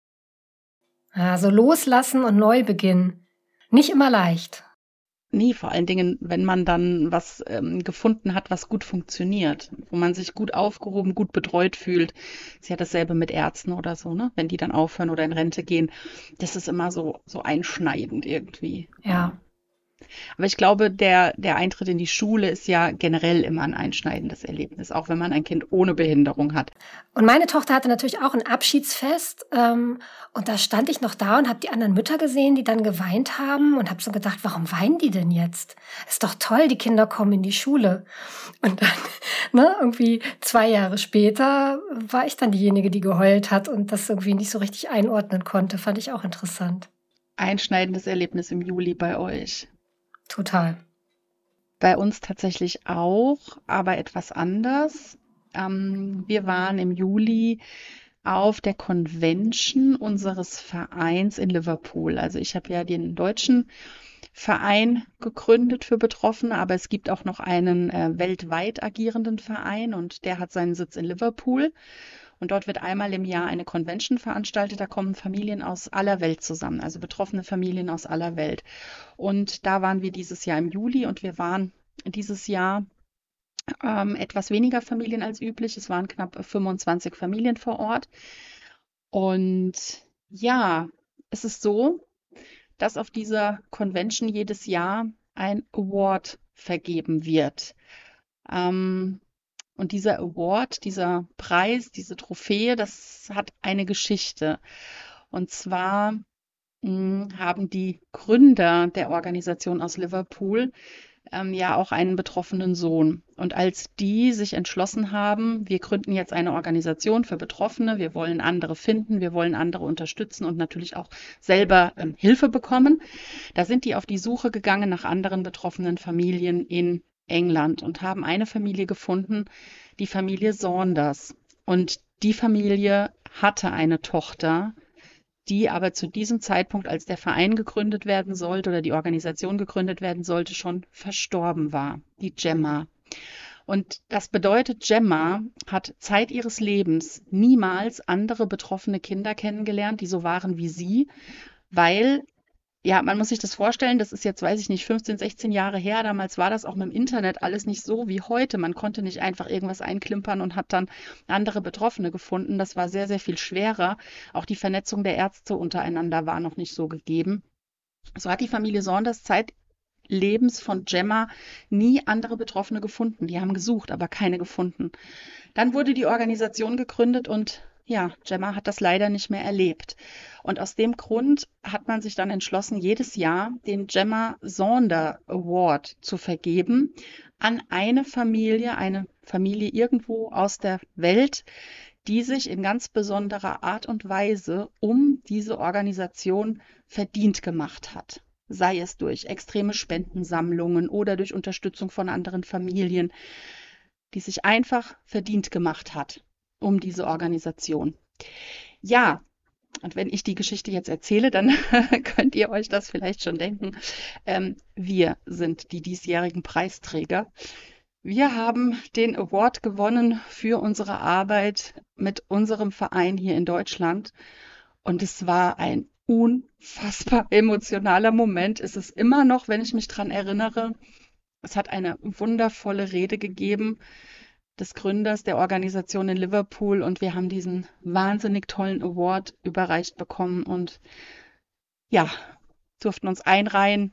Also loslassen und neu beginnen. Nicht immer leicht. Nee, vor allen Dingen, wenn man dann was gefunden hat, was gut funktioniert, wo man sich gut aufgehoben, gut betreut fühlt. Ist ja dasselbe mit Ärzten oder so, ne? Wenn die dann aufhören oder in Rente gehen. Das ist immer so einschneidend irgendwie. Ja. Aber ich glaube, der Eintritt in die Schule ist ja generell immer ein einschneidendes Erlebnis, auch wenn man ein Kind ohne Behinderung hat. Und meine Tochter hatte natürlich auch ein Abschiedsfest und da stand ich noch da und habe die anderen Mütter gesehen, die dann geweint haben und habe so gedacht, warum weinen die denn jetzt? Ist doch toll, die Kinder kommen in die Schule. Und dann, ne, irgendwie 2 Jahre später war ich dann diejenige, die geheult hat und das irgendwie nicht so richtig einordnen konnte. Fand ich auch interessant. Einschneidendes Erlebnis im Juli bei euch. Total. Bei uns tatsächlich auch, aber etwas anders. Wir waren im Juli auf der Convention unseres Vereins in Liverpool. Also ich habe ja den deutschen Verein gegründet für Betroffene, aber es gibt auch noch einen weltweit agierenden Verein und der hat seinen Sitz in Liverpool. Und dort wird einmal im Jahr eine Convention veranstaltet. Da kommen Familien aus aller Welt zusammen, also betroffene Familien aus aller Welt. Und da waren wir dieses Jahr im Juli und wir waren dieses Jahr etwas weniger Familien als üblich. Es waren knapp 25 Familien vor Ort. Und ja, es ist so, dass auf dieser Convention jedes Jahr ein Award vergeben wird. Und dieser Award, dieser Preis, diese Trophäe, das hat eine Geschichte. Und zwar haben die Gründer der Organisation aus Liverpool ja auch einen betroffenen Sohn. Und als die sich entschlossen haben, wir gründen jetzt eine Organisation für Betroffene, wir wollen andere finden, wir wollen andere unterstützen und natürlich auch selber Hilfe bekommen, da sind die auf die Suche gegangen nach anderen betroffenen Familien in England und haben eine Familie gefunden, die Familie Saunders. Und die Familie hatte eine Tochter, die aber zu diesem Zeitpunkt, als der Verein gegründet werden sollte oder die Organisation gegründet werden sollte, schon verstorben war, die Gemma. Und das bedeutet, Gemma hat Zeit ihres Lebens niemals andere betroffene Kinder kennengelernt, die so waren wie sie, weil ja, man muss sich das vorstellen, das ist jetzt, weiß ich nicht, 15, 16 Jahre her. Damals war das auch mit dem Internet alles nicht so wie heute. Man konnte nicht einfach irgendwas einklimpern und hat dann andere Betroffene gefunden. Das war sehr, sehr viel schwerer. Auch die Vernetzung der Ärzte untereinander war noch nicht so gegeben. So hat die Familie Saunders zeitlebens von Gemma nie andere Betroffene gefunden. Die haben gesucht, aber keine gefunden. Dann wurde die Organisation gegründet und ja, Gemma hat das leider nicht mehr erlebt. Und aus dem Grund hat man sich dann entschlossen, jedes Jahr den Gemma Saunder Award zu vergeben an eine Familie irgendwo aus der Welt, die sich in ganz besonderer Art und Weise um diese Organisation verdient gemacht hat. Sei es durch extreme Spendensammlungen oder durch Unterstützung von anderen Familien, die sich einfach verdient gemacht hat um diese Organisation. Ja, und wenn ich die Geschichte jetzt erzähle, dann könnt ihr euch das vielleicht schon denken. Wir sind die diesjährigen Preisträger. Wir haben den Award gewonnen für unsere Arbeit mit unserem Verein hier in Deutschland. Und es war ein unfassbar emotionaler Moment. Es ist immer noch, wenn ich mich daran erinnere. Es hat eine wundervolle Rede gegeben des Gründers der Organisation in Liverpool und wir haben diesen wahnsinnig tollen Award überreicht bekommen und ja, durften uns einreihen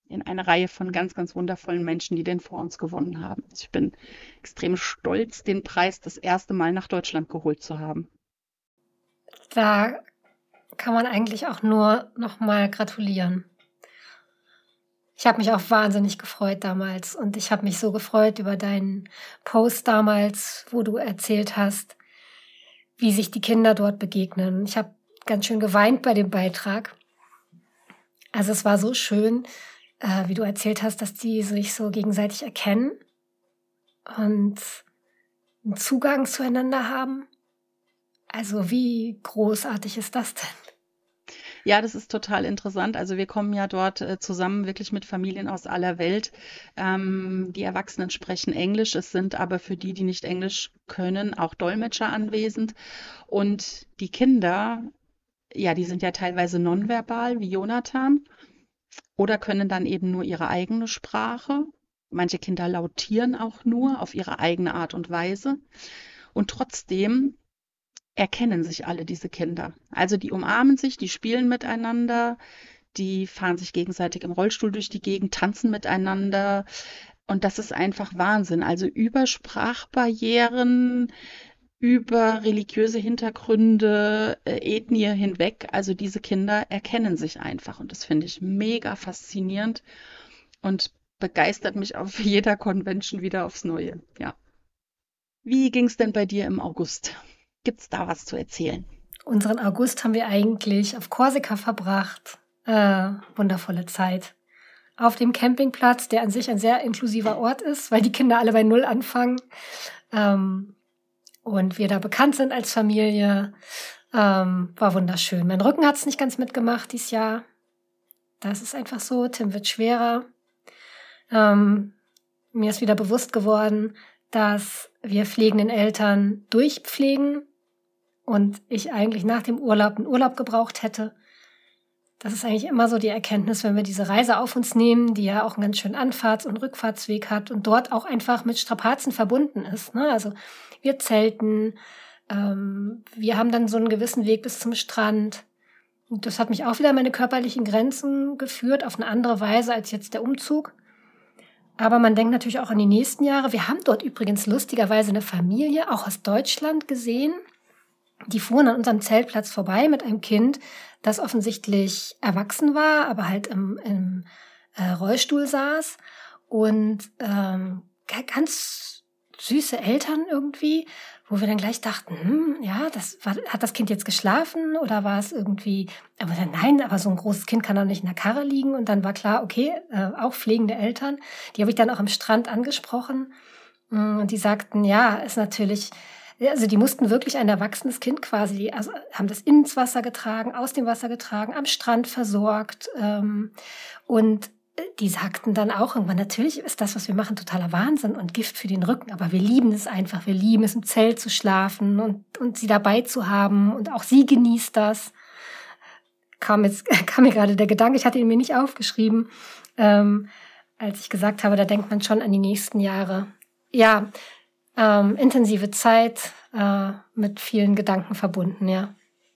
in eine Reihe von ganz, ganz wundervollen Menschen, die den vor uns gewonnen haben. Also ich bin extrem stolz, den Preis das erste Mal nach Deutschland geholt zu haben. Da kann man eigentlich auch nur noch mal gratulieren. Ich habe mich auch wahnsinnig gefreut damals und ich habe mich so gefreut über deinen Post damals, wo du erzählt hast, wie sich die Kinder dort begegnen. Ich habe ganz schön geweint bei dem Beitrag. Also es war so schön, wie du erzählt hast, dass die sich so gegenseitig erkennen und einen Zugang zueinander haben. Also wie großartig ist das denn? Ja, das ist total interessant. Also wir kommen ja dort zusammen wirklich mit Familien aus aller Welt. Die Erwachsenen sprechen Englisch. Es sind aber für die, die nicht Englisch können, auch Dolmetscher anwesend. Und die Kinder, ja, die sind ja teilweise nonverbal, wie Jonathan, oder können dann eben nur ihre eigene Sprache. Manche Kinder lautieren auch nur auf ihre eigene Art und Weise. Und trotzdem erkennen sich alle diese Kinder. Also die umarmen sich, die spielen miteinander, die fahren sich gegenseitig im Rollstuhl durch die Gegend, tanzen miteinander. Und das ist einfach Wahnsinn. Also über Sprachbarrieren, über religiöse Hintergründe, Ethnie hinweg. Also diese Kinder erkennen sich einfach. Und das finde ich mega faszinierend und begeistert mich auf jeder Convention wieder aufs Neue. Ja. Wie ging es denn bei dir im August? Gibt's da was zu erzählen? Unseren August haben wir eigentlich auf Korsika verbracht. Wundervolle Zeit. Auf dem Campingplatz, der an sich ein sehr inklusiver Ort ist, weil die Kinder alle bei Null anfangen. Und wir da bekannt sind als Familie. War wunderschön. Mein Rücken hat es nicht ganz mitgemacht dieses Jahr. Das ist einfach so. Tim wird schwerer. Mir ist wieder bewusst geworden, dass wir pflegenden Eltern durchpflegen und ich eigentlich nach dem Urlaub einen Urlaub gebraucht hätte. Das ist eigentlich immer so die Erkenntnis, wenn wir diese Reise auf uns nehmen, die ja auch einen ganz schönen Anfahrts- und Rückfahrtsweg hat und dort auch einfach mit Strapazen verbunden ist. Ne? Also wir zelten, wir haben dann so einen gewissen Weg bis zum Strand. Und das hat mich auch wieder an meine körperlichen Grenzen geführt, auf eine andere Weise als jetzt der Umzug. Aber man denkt natürlich auch an die nächsten Jahre. Wir haben dort übrigens lustigerweise eine Familie, auch aus Deutschland gesehen. Die fuhren an unserem Zeltplatz vorbei mit einem Kind, das offensichtlich erwachsen war, aber halt im Rollstuhl saß. Und ganz süße Eltern irgendwie, wo wir dann gleich dachten, ja, hat das Kind jetzt geschlafen oder war es irgendwie, aber dann, nein, aber so ein großes Kind kann doch nicht in der Karre liegen. Und dann war klar, okay, auch pflegende Eltern, die habe ich dann auch am Strand angesprochen. Und die sagten, ja, ist natürlich, also die mussten wirklich ein erwachsenes Kind quasi, also haben das ins Wasser getragen, aus dem Wasser getragen, am Strand versorgt. Und die sagten dann auch irgendwann, natürlich ist das, was wir machen, totaler Wahnsinn und Gift für den Rücken, aber wir lieben es einfach, wir lieben es, im Zelt zu schlafen und sie dabei zu haben und auch sie genießt das. Kam mir gerade der Gedanke, ich hatte ihn mir nicht aufgeschrieben, als ich gesagt habe, da denkt man schon an die nächsten Jahre. Ja, intensive Zeit mit vielen Gedanken verbunden, ja.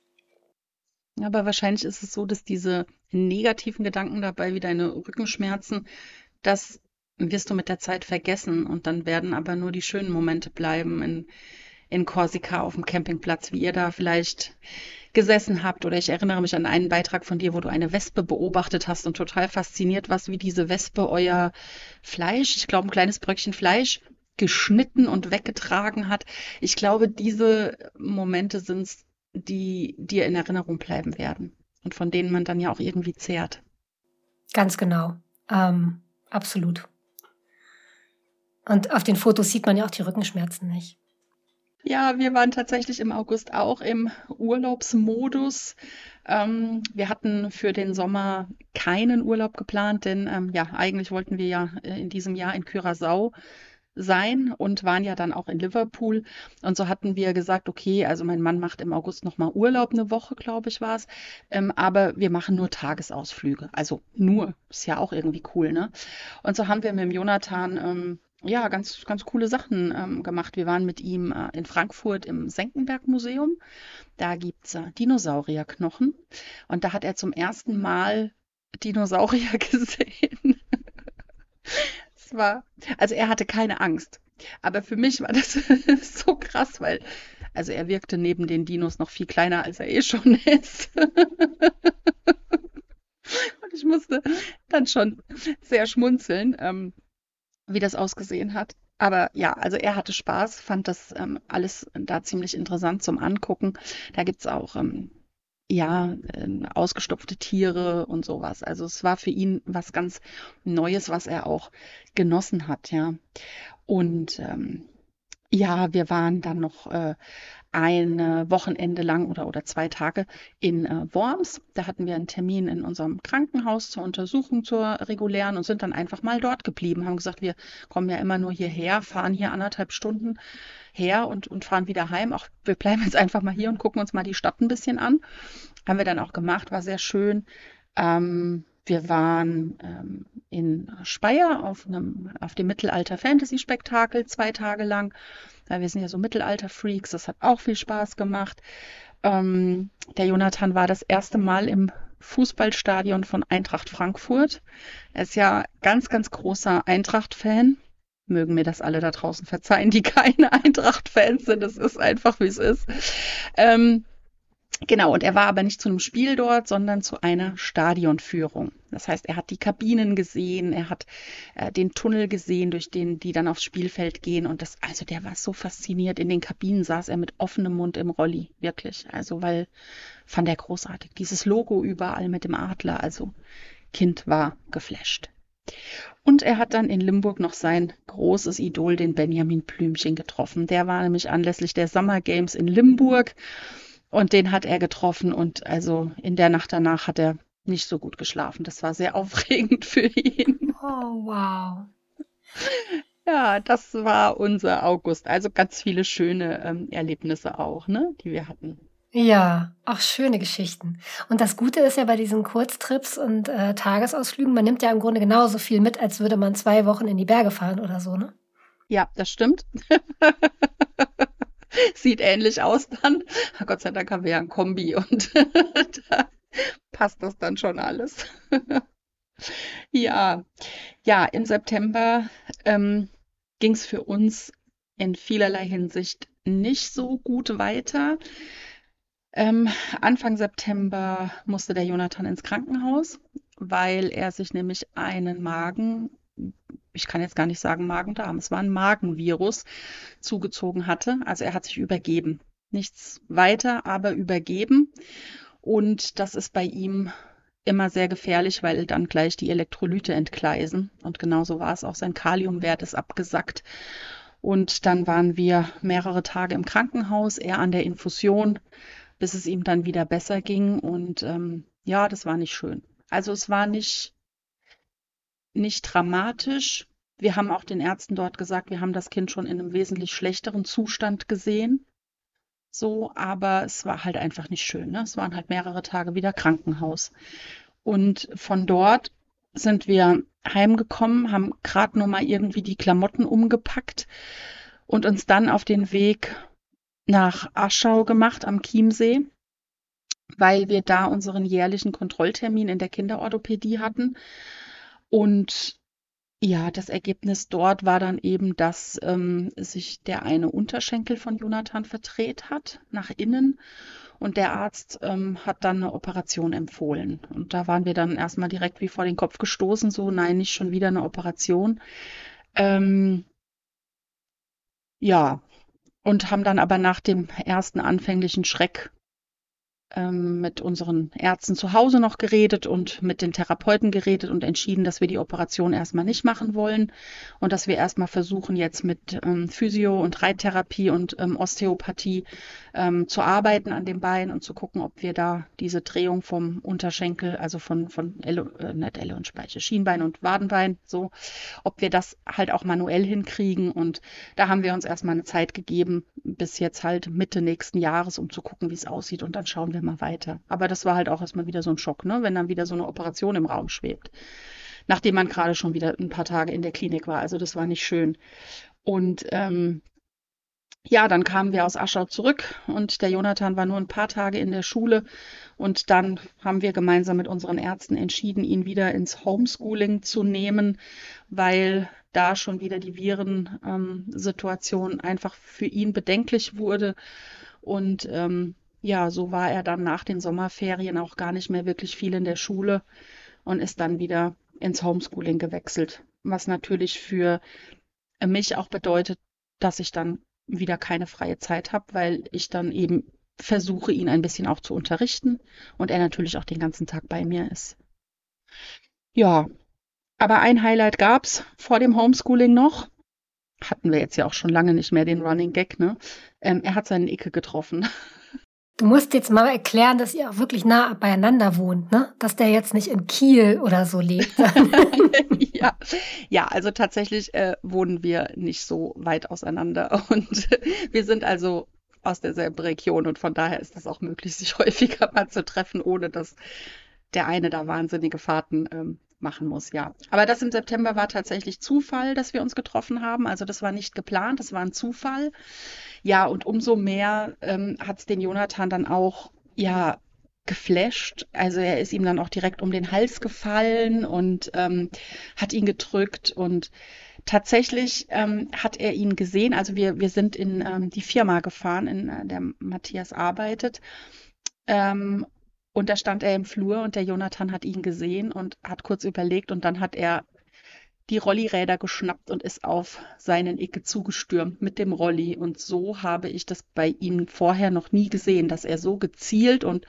Aber wahrscheinlich ist es so, dass diese negativen Gedanken dabei, wie deine Rückenschmerzen, das wirst du mit der Zeit vergessen. Und dann werden aber nur die schönen Momente bleiben in Korsika auf dem Campingplatz, wie ihr da vielleicht gesessen habt. Oder ich erinnere mich an einen Beitrag von dir, wo du eine Wespe beobachtet hast und total fasziniert warst, wie diese Wespe euer Fleisch, ich glaube ein kleines Bröckchen Fleisch, geschnitten und weggetragen hat. Ich glaube, diese Momente sind es, die dir in Erinnerung bleiben werden und von denen man dann ja auch irgendwie zehrt. Ganz genau. Absolut. Und auf den Fotos sieht man ja auch die Rückenschmerzen nicht. Ja, wir waren tatsächlich im August auch im Urlaubsmodus. Wir hatten für den Sommer keinen Urlaub geplant, denn ja, eigentlich wollten wir ja in diesem Jahr in Curaçao sein und waren ja dann auch in Liverpool. Und so hatten wir gesagt, okay, also mein Mann macht im August nochmal Urlaub, eine Woche, glaube ich, war es. Aber wir machen nur Tagesausflüge. Also nur, ist ja auch irgendwie cool, ne? Und so haben wir mit dem Jonathan ja ganz, ganz coole Sachen gemacht. Wir waren mit ihm in Frankfurt im Senckenberg-Museum. Da gibt es Dinosaurierknochen. Und da hat er zum ersten Mal Dinosaurier gesehen. Also er hatte keine Angst. Aber für mich war das so krass, weil, also er wirkte neben den Dinos noch viel kleiner, als er eh schon ist. Und ich musste dann schon sehr schmunzeln, wie das ausgesehen hat. Aber ja, also er hatte Spaß, fand das alles da ziemlich interessant zum Angucken. Da gibt's auch ja, ausgestopfte Tiere und sowas. Also es war für ihn was ganz Neues, was er auch genossen hat, ja. Und ja, wir waren dann noch ein Wochenende lang oder 2 Tage in Worms. Da hatten wir einen Termin in unserem Krankenhaus zur Untersuchung, zur regulären und sind dann einfach mal dort geblieben. Haben gesagt, wir kommen ja immer nur hierher, fahren hier 1,5 Stunden her und fahren wieder heim. Auch wir bleiben jetzt einfach mal hier und gucken uns mal die Stadt ein bisschen an. Haben wir dann auch gemacht, war sehr schön. Wir waren in Speyer auf dem Mittelalter-Fantasy-Spektakel 2 Tage lang. Ja, wir sind ja so Mittelalter-Freaks, das hat auch viel Spaß gemacht. Der Jonathan war das erste Mal im Fußballstadion von Eintracht Frankfurt. Er ist ja ganz, ganz großer Eintracht-Fan. Mögen mir das alle da draußen verzeihen, die keine Eintracht-Fans sind. Das ist einfach, wie es ist. Genau, und er war aber nicht zu einem Spiel dort, sondern zu einer Stadionführung. Das heißt, er hat die Kabinen gesehen, er hat den Tunnel gesehen, durch den die dann aufs Spielfeld gehen. Und also der war so fasziniert. In den Kabinen saß er mit offenem Mund im Rolli, wirklich. Also, weil fand er großartig. Dieses Logo überall mit dem Adler, also Kind war geflasht. Und er hat dann in Limburg noch sein großes Idol, den Benjamin Blümchen, getroffen. Der war nämlich anlässlich der Summer Games in Limburg. Und den hat er getroffen und also in der Nacht danach hat er nicht so gut geschlafen. Das war sehr aufregend für ihn. Oh, wow. Ja, das war unser August. Also ganz viele schöne Erlebnisse auch, ne, die wir hatten. Ja, auch schöne Geschichten. Und das Gute ist ja bei diesen Kurztrips und Tagesausflügen, man nimmt ja im Grunde genauso viel mit, als würde man 2 Wochen in die Berge fahren oder so, ne? Ja, das stimmt. Sieht ähnlich aus dann. Gott sei Dank haben wir ja ein Kombi und da passt das dann schon alles. Ja, ja, im September ging es für uns in vielerlei Hinsicht nicht so gut weiter. Anfang September musste der Jonathan ins Krankenhaus, weil er sich nämlich einen ich kann jetzt gar nicht sagen Magen-Darm, es war ein Magenvirus, zugezogen hatte. Also er hat sich übergeben. Nichts weiter, aber übergeben. Und das ist bei ihm immer sehr gefährlich, weil dann gleich die Elektrolyte entgleisen. Und genauso war es auch. Sein Kaliumwert ist abgesackt. Und dann waren wir mehrere Tage im Krankenhaus, er an der Infusion, bis es ihm dann wieder besser ging. Und ja, das war nicht schön. Also es war nicht dramatisch. Wir haben auch den Ärzten dort gesagt, wir haben das Kind schon in einem wesentlich schlechteren Zustand gesehen. So, aber es war halt einfach nicht schön, ne? Es waren halt mehrere Tage wieder Krankenhaus. Und von dort sind wir heimgekommen, haben gerade noch mal irgendwie die Klamotten umgepackt und uns dann auf den Weg nach Aschau gemacht am Chiemsee, weil wir da unseren jährlichen Kontrolltermin in der Kinderorthopädie hatten. Und ja, das Ergebnis dort war dann eben, dass sich der eine Unterschenkel von Jonathan verdreht hat nach innen und der Arzt hat dann eine Operation empfohlen. Und da waren wir dann erstmal direkt wie vor den Kopf gestoßen, so nein, nicht schon wieder eine Operation. Ähm, ja, und haben dann aber nach dem ersten anfänglichen Schreck mit unseren Ärzten zu Hause noch geredet und mit den Therapeuten geredet und entschieden, dass wir die Operation erstmal nicht machen wollen und dass wir erstmal versuchen, jetzt mit Physio- und Reittherapie und Osteopathie zu arbeiten an dem Bein und zu gucken, ob wir da diese Drehung vom Unterschenkel, also von nicht Elle und Speiche, Schienbein und Wadenbein, so, ob wir das halt auch manuell hinkriegen. Und da haben wir uns erstmal eine Zeit gegeben, bis jetzt halt Mitte nächsten Jahres, um zu gucken, wie es aussieht. Und dann schauen wir mal weiter. Aber das war halt auch erstmal wieder so ein Schock, ne? Wenn dann wieder so eine Operation im Raum schwebt. Nachdem man gerade schon wieder ein paar Tage in der Klinik war. Also das war nicht schön. Und Ja, dann kamen wir aus Aschau zurück und der Jonathan war nur ein paar Tage in der Schule und dann haben wir gemeinsam mit unseren Ärzten entschieden, ihn wieder ins Homeschooling zu nehmen, weil da schon wieder die Virensituation einfach für ihn bedenklich wurde und ja, so war er dann nach den Sommerferien auch gar nicht mehr wirklich viel in der Schule und ist dann wieder ins Homeschooling gewechselt, was natürlich für mich auch bedeutet, dass ich dann wieder keine freie Zeit habe, weil ich dann eben versuche, ihn ein bisschen auch zu unterrichten und er natürlich auch den ganzen Tag bei mir ist. Ja, aber ein Highlight gab's vor dem Homeschooling noch. Hatten wir jetzt ja auch schon lange nicht mehr den Running Gag, ne? Er hat seinen Icke getroffen. Du musst jetzt mal erklären, dass ihr auch wirklich nah beieinander wohnt, ne? Dass der jetzt nicht in Kiel oder so lebt. Ja, ja, also tatsächlich wohnen wir nicht so weit auseinander und wir sind also aus derselben Region und von daher ist es auch möglich, sich häufiger mal zu treffen, ohne dass der eine da wahnsinnige Fahrten machen muss, ja. Aber das im September war tatsächlich Zufall, dass wir uns getroffen haben. Also das war nicht geplant, das war ein Zufall. Ja, und umso mehr hat es den Jonathan dann auch, ja, geflasht. Also er ist ihm dann auch direkt um den Hals gefallen und hat ihn gedrückt und tatsächlich hat er ihn gesehen. Also wir sind in die Firma gefahren, in der Matthias arbeitet. Ähm, und da stand er im Flur und der Jonathan hat ihn gesehen und hat kurz überlegt und dann hat er die Rolliräder geschnappt und ist auf seinen Icke zugestürmt mit dem Rolli. Und so habe ich das bei ihm vorher noch nie gesehen, dass er so gezielt und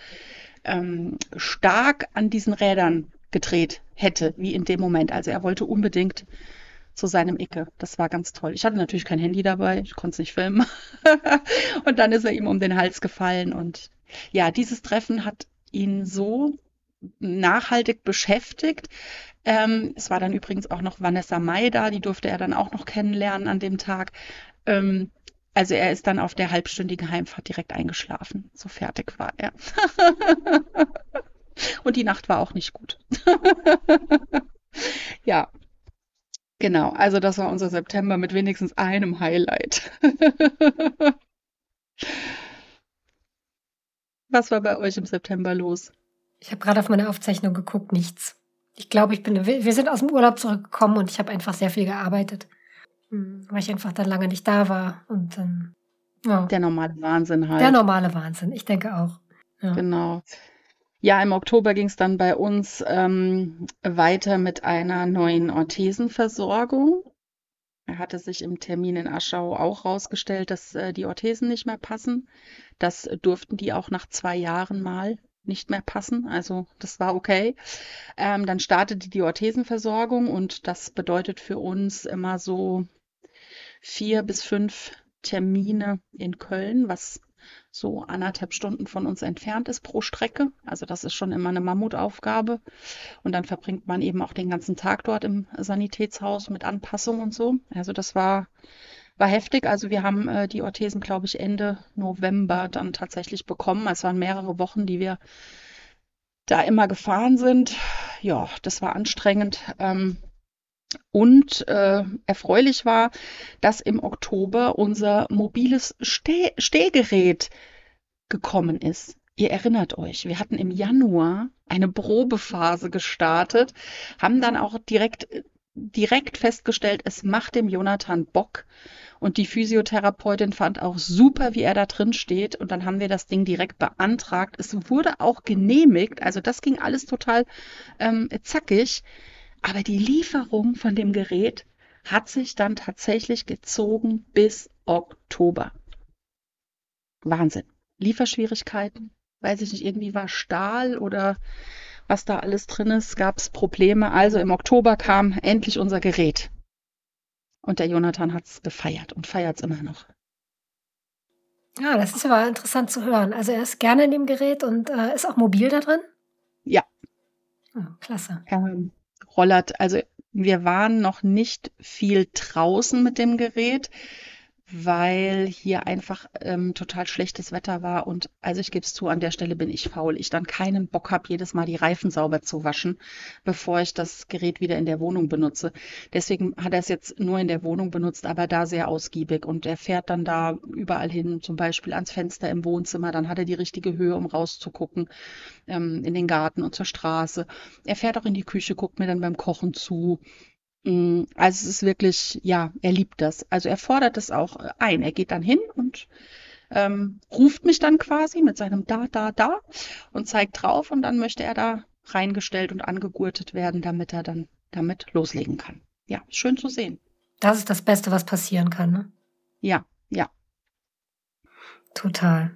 stark an diesen Rädern gedreht hätte, wie in dem Moment. Also er wollte unbedingt zu seinem Icke. Das war ganz toll. Ich hatte natürlich kein Handy dabei, ich konnte es nicht filmen. Und dann ist er ihm um den Hals gefallen. Und ja, dieses Treffen hat ihn so nachhaltig beschäftigt. Es war dann übrigens auch noch Vanessa Mai da, die durfte er dann auch noch kennenlernen an dem Tag. Ähm, also er ist dann auf der halbstündigen Heimfahrt direkt eingeschlafen. So fertig war er. Und die Nacht war auch nicht gut. Ja, genau. Also das war unser September mit wenigstens einem Highlight. Was war bei euch im September los? Ich habe gerade auf meine Aufzeichnung geguckt, nichts. Ich glaube, wir sind aus dem Urlaub zurückgekommen und ich habe einfach sehr viel gearbeitet, weil ich einfach dann lange nicht da war. Und ja, Der normale Wahnsinn der halt. normale Wahnsinn, ich denke auch. Ja. Genau. Ja, im Oktober ging es dann bei uns weiter mit einer neuen Orthesenversorgung. Er hatte sich im Termin in Aschau auch rausgestellt, dass die Orthesen nicht mehr passen. Das durften die auch nach 2 Jahren mal nicht mehr passen. Also das war okay. Dann startete die Orthesenversorgung und das bedeutet für uns immer so 4 bis 5 Termine in Köln, was so 1,5 Stunden von uns entfernt ist pro Strecke. Also das ist schon immer eine Mammutaufgabe. Und dann verbringt man eben auch den ganzen Tag dort im Sanitätshaus mit Anpassung und so. Also das war heftig. Also wir haben die Orthesen, glaube ich, Ende November dann tatsächlich bekommen. Es waren mehrere Wochen, die wir da immer gefahren sind. Ja, das war anstrengend. Und erfreulich war, dass im Oktober unser mobiles Stehgerät gekommen ist. Ihr erinnert euch, wir hatten im Januar eine Probephase gestartet, haben dann auch direkt festgestellt, es macht dem Jonathan Bock. Und die Physiotherapeutin fand auch super, wie er da drin steht. Und dann haben wir das Ding direkt beantragt. Es wurde auch genehmigt. Also das ging alles total zackig. Aber die Lieferung von dem Gerät hat sich dann tatsächlich gezogen bis Oktober. Wahnsinn. Lieferschwierigkeiten, weiß ich nicht, irgendwie war Stahl oder was da alles drin ist, gab es Probleme. Also im Oktober kam endlich unser Gerät. Und der Jonathan hat es gefeiert und feiert es immer noch. Ja, das ist aber interessant zu hören. Also er ist gerne in dem Gerät und ist auch mobil da drin? Ja. Oh, klasse. Rollert, also wir waren noch nicht viel draußen mit dem Gerät, weil hier einfach total schlechtes Wetter war. Und also ich gebe es zu, an der Stelle bin ich faul. Ich dann keinen Bock habe, jedes Mal die Reifen sauber zu waschen, bevor ich das Gerät wieder in der Wohnung benutze. Deswegen hat er es jetzt nur in der Wohnung benutzt, aber da sehr ausgiebig. Und er fährt dann da überall hin, zum Beispiel ans Fenster im Wohnzimmer. Dann hat er die richtige Höhe, um rauszugucken, in den Garten und zur Straße. Er fährt auch in die Küche, guckt mir dann beim Kochen zu. Also es ist wirklich, ja, er liebt das. Also er fordert es auch ein. Er geht dann hin und ruft mich dann quasi mit seinem da und zeigt drauf und dann möchte er da reingestellt und angegurtet werden, damit er dann damit loslegen kann. Ja, schön zu sehen. Das ist das Beste, was passieren kann, ne? Ja, ja. Total.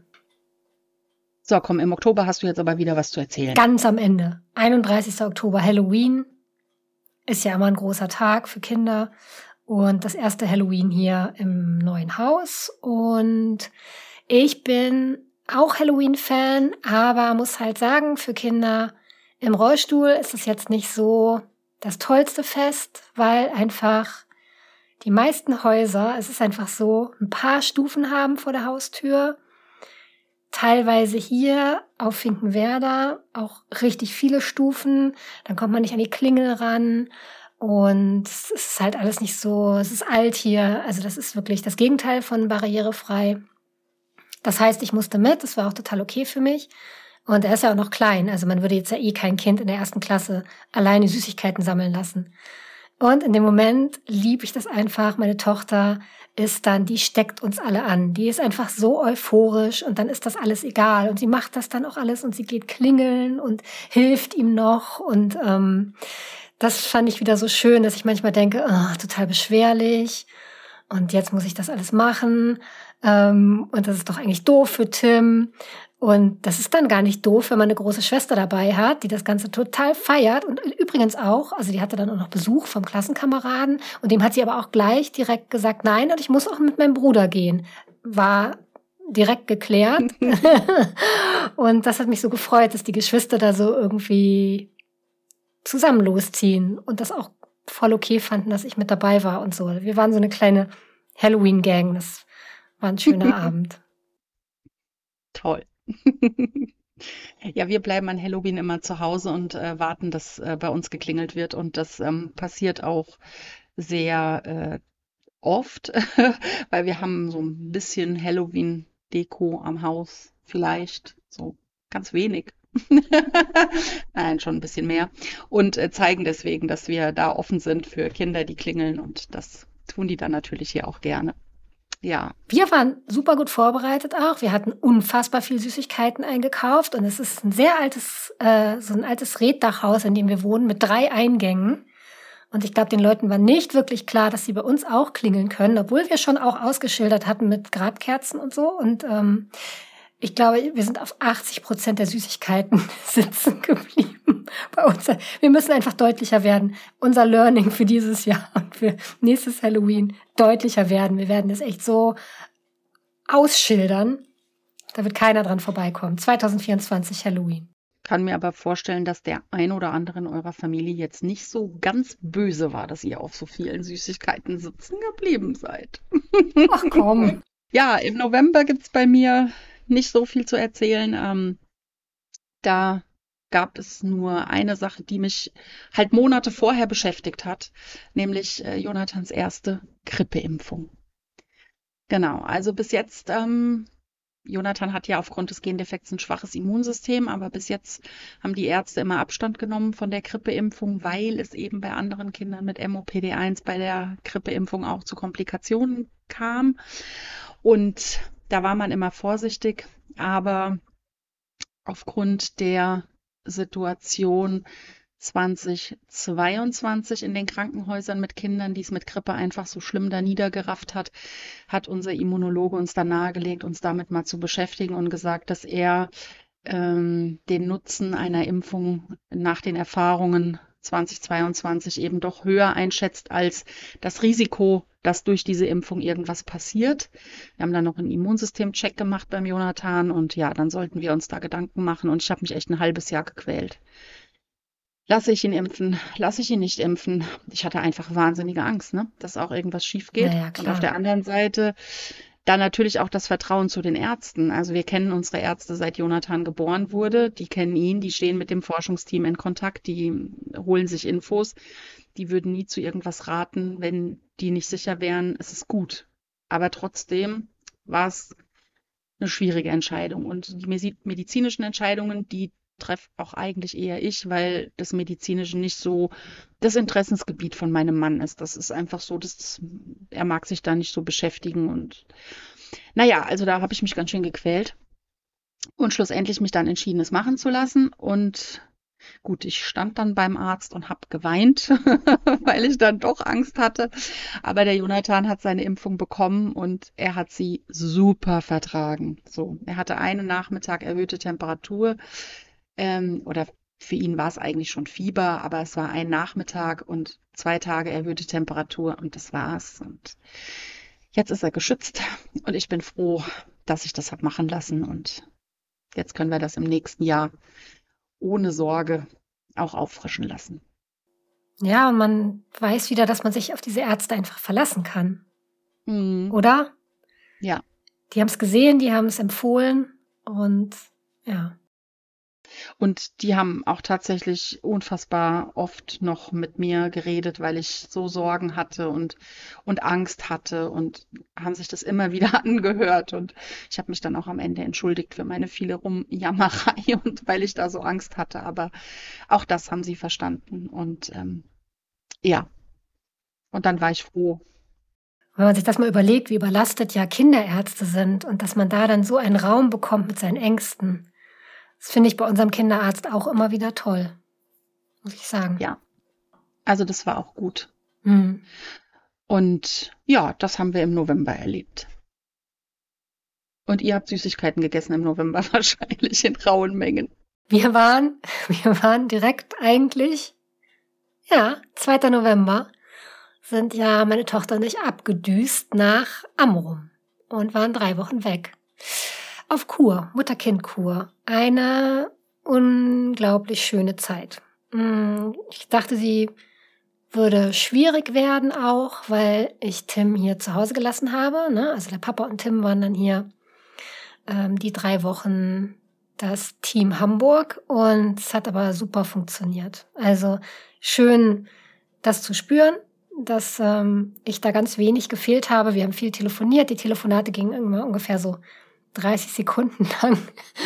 So, komm, im Oktober hast du jetzt aber wieder was zu erzählen. Ganz am Ende. 31. Oktober, Halloween. Ist ja immer ein großer Tag für Kinder. Und das erste Halloween hier im neuen Haus. Und ich bin auch Halloween-Fan, aber muss halt sagen, für Kinder im Rollstuhl ist es jetzt nicht so das tollste Fest, weil einfach die meisten Häuser, es ist einfach so, ein paar Stufen haben vor der Haustür. Teilweise hier auf Finkenwerder auch richtig viele Stufen. Dann kommt man nicht an die Klingel ran. Und es ist halt alles nicht so, es ist alt hier. Also das ist wirklich das Gegenteil von barrierefrei. Das heißt, ich musste mit, das war auch total okay für mich. Und er ist ja auch noch klein, also man würde jetzt ja eh kein Kind in der 1. Klasse alleine Süßigkeiten sammeln lassen. Und in dem Moment liebe ich das einfach. Meine Tochter ist dann, die steckt uns alle an. Die ist einfach so euphorisch und dann ist das alles egal. Und sie macht das dann auch alles und sie geht klingeln und hilft ihm noch. Und das fand ich wieder so schön, dass ich manchmal denke, total beschwerlich. Und jetzt muss ich das alles machen. Und das ist doch eigentlich doof für Tim. Und das ist dann gar nicht doof, wenn man eine große Schwester dabei hat, die das Ganze total feiert. Und übrigens auch, also die hatte dann auch noch Besuch vom Klassenkameraden. Und dem hat sie aber auch gleich direkt gesagt, nein, und ich muss auch mit meinem Bruder gehen. War direkt geklärt. Und das hat mich so gefreut, dass die Geschwister da so irgendwie zusammen losziehen. Und das auch voll okay fanden, dass ich mit dabei war und so. Wir waren so eine kleine Halloween-Gang. Das war ein schöner Abend. Toll. Ja, wir bleiben an Halloween immer zu Hause und warten, dass bei uns geklingelt wird. Und das passiert auch sehr oft, weil wir haben so ein bisschen Halloween-Deko am Haus, vielleicht so ganz wenig. Nein, schon ein bisschen mehr. Und zeigen deswegen, dass wir da offen sind für Kinder, die klingeln. Und das tun die dann natürlich hier auch gerne. Ja. Wir waren super gut vorbereitet auch. Wir hatten unfassbar viel Süßigkeiten eingekauft und es ist ein sehr altes, so ein altes Reetdachhaus, in dem wir wohnen, mit 3 Eingängen. Und ich glaube, den Leuten war nicht wirklich klar, dass sie bei uns auch klingeln können, obwohl wir schon auch ausgeschildert hatten mit Grabkerzen und so. Und ich glaube, wir sind auf 80% der Süßigkeiten sitzen geblieben bei uns. Wir müssen einfach deutlicher werden. Unser Learning für dieses Jahr und für nächstes Halloween deutlicher werden. Wir werden das echt so ausschildern. Da wird keiner dran vorbeikommen. 2024 Halloween. Kann mir aber vorstellen, dass der ein oder andere in eurer Familie jetzt nicht so ganz böse war, dass ihr auf so vielen Süßigkeiten sitzen geblieben seid. Ach komm. Ja, im November gibt's bei mir nicht so viel zu erzählen. Da gab es nur eine Sache, die mich halt Monate vorher beschäftigt hat, nämlich Jonathans erste Grippeimpfung. Genau, also bis jetzt, Jonathan hat ja aufgrund des Gendefekts ein schwaches Immunsystem, aber bis jetzt haben die Ärzte immer Abstand genommen von der Grippeimpfung, weil es eben bei anderen Kindern mit MOPD1 bei der Grippeimpfung auch zu Komplikationen kam. Und da war man immer vorsichtig, aber aufgrund der Situation 2022 in den Krankenhäusern mit Kindern, die es mit Grippe einfach so schlimm da niedergerafft hat, hat unser Immunologe uns dann nahegelegt, uns damit mal zu beschäftigen und gesagt, dass er den Nutzen einer Impfung nach den Erfahrungen 2022 eben doch höher einschätzt als das Risiko, dass durch diese Impfung irgendwas passiert. Wir haben dann noch einen Immunsystemcheck gemacht beim Jonathan und ja, dann sollten wir uns da Gedanken machen und ich habe mich echt ein halbes Jahr gequält. lasse ich ihn impfen, lasse ich ihn nicht impfen? Ich hatte einfach wahnsinnige Angst, ne, dass auch irgendwas schief geht. Naja, Und auf klar. der anderen Seite dann natürlich auch das Vertrauen zu den Ärzten. Also wir kennen unsere Ärzte, seit Jonathan geboren wurde. Die kennen ihn, die stehen mit dem Forschungsteam in Kontakt, die holen sich Infos. Die würden nie zu irgendwas raten, wenn die nicht sicher wären, es ist gut. Aber trotzdem war es eine schwierige Entscheidung. Und die medizinischen Entscheidungen, die treffe auch eigentlich eher ich, weil das Medizinische nicht so das Interessensgebiet von meinem Mann ist. Das ist einfach so, er mag sich da nicht so beschäftigen. Und naja, also da habe ich mich ganz schön gequält und schlussendlich mich dann entschieden, es machen zu lassen. Und gut, ich stand dann beim Arzt und habe geweint, weil ich dann doch Angst hatte. Aber der Jonathan hat seine Impfung bekommen und er hat sie super vertragen. So, er hatte einen Nachmittag erhöhte Temperatur, oder für ihn war es eigentlich schon Fieber, aber es war ein Nachmittag und 2 Tage erhöhte Temperatur und das war's. Und jetzt ist er geschützt und ich bin froh, dass ich das habe machen lassen und jetzt können wir das im nächsten Jahr ohne Sorge auch auffrischen lassen. Ja, und man weiß wieder, dass man sich auf diese Ärzte einfach verlassen kann, Mhm. oder? Ja. Die haben es gesehen, die haben es empfohlen und ja. Und die haben auch tatsächlich unfassbar oft noch mit mir geredet, weil ich so Sorgen hatte und Angst hatte und haben sich das immer wieder angehört. Und ich habe mich dann auch am Ende entschuldigt für meine viele Rumjammerei und weil ich da so Angst hatte. Aber auch das haben sie verstanden. Und ja, und dann war ich froh. Wenn man sich das mal überlegt, wie überlastet ja Kinderärzte sind und dass man da dann so einen Raum bekommt mit seinen Ängsten. Das finde ich bei unserem Kinderarzt auch immer wieder toll, muss ich sagen. Ja, also das war auch gut. Hm. Und ja, das haben wir im November erlebt. Und ihr habt Süßigkeiten gegessen im November wahrscheinlich in rauen Mengen. Wir waren direkt eigentlich, 2. November, sind ja meine Tochter und ich abgedüst nach Amrum und waren 3 Wochen weg. Auf Kur, Mutter-Kind-Kur. Eine unglaublich schöne Zeit. Ich dachte, sie würde schwierig werden auch, weil ich Tim hier zu Hause gelassen habe. Ne? Also der Papa und Tim waren dann hier die 3 Wochen das Team Hamburg und es hat aber super funktioniert. Also schön, das zu spüren, dass ich da ganz wenig gefehlt habe. Wir haben viel telefoniert. Die Telefonate gingen immer ungefähr so 30 Sekunden lang.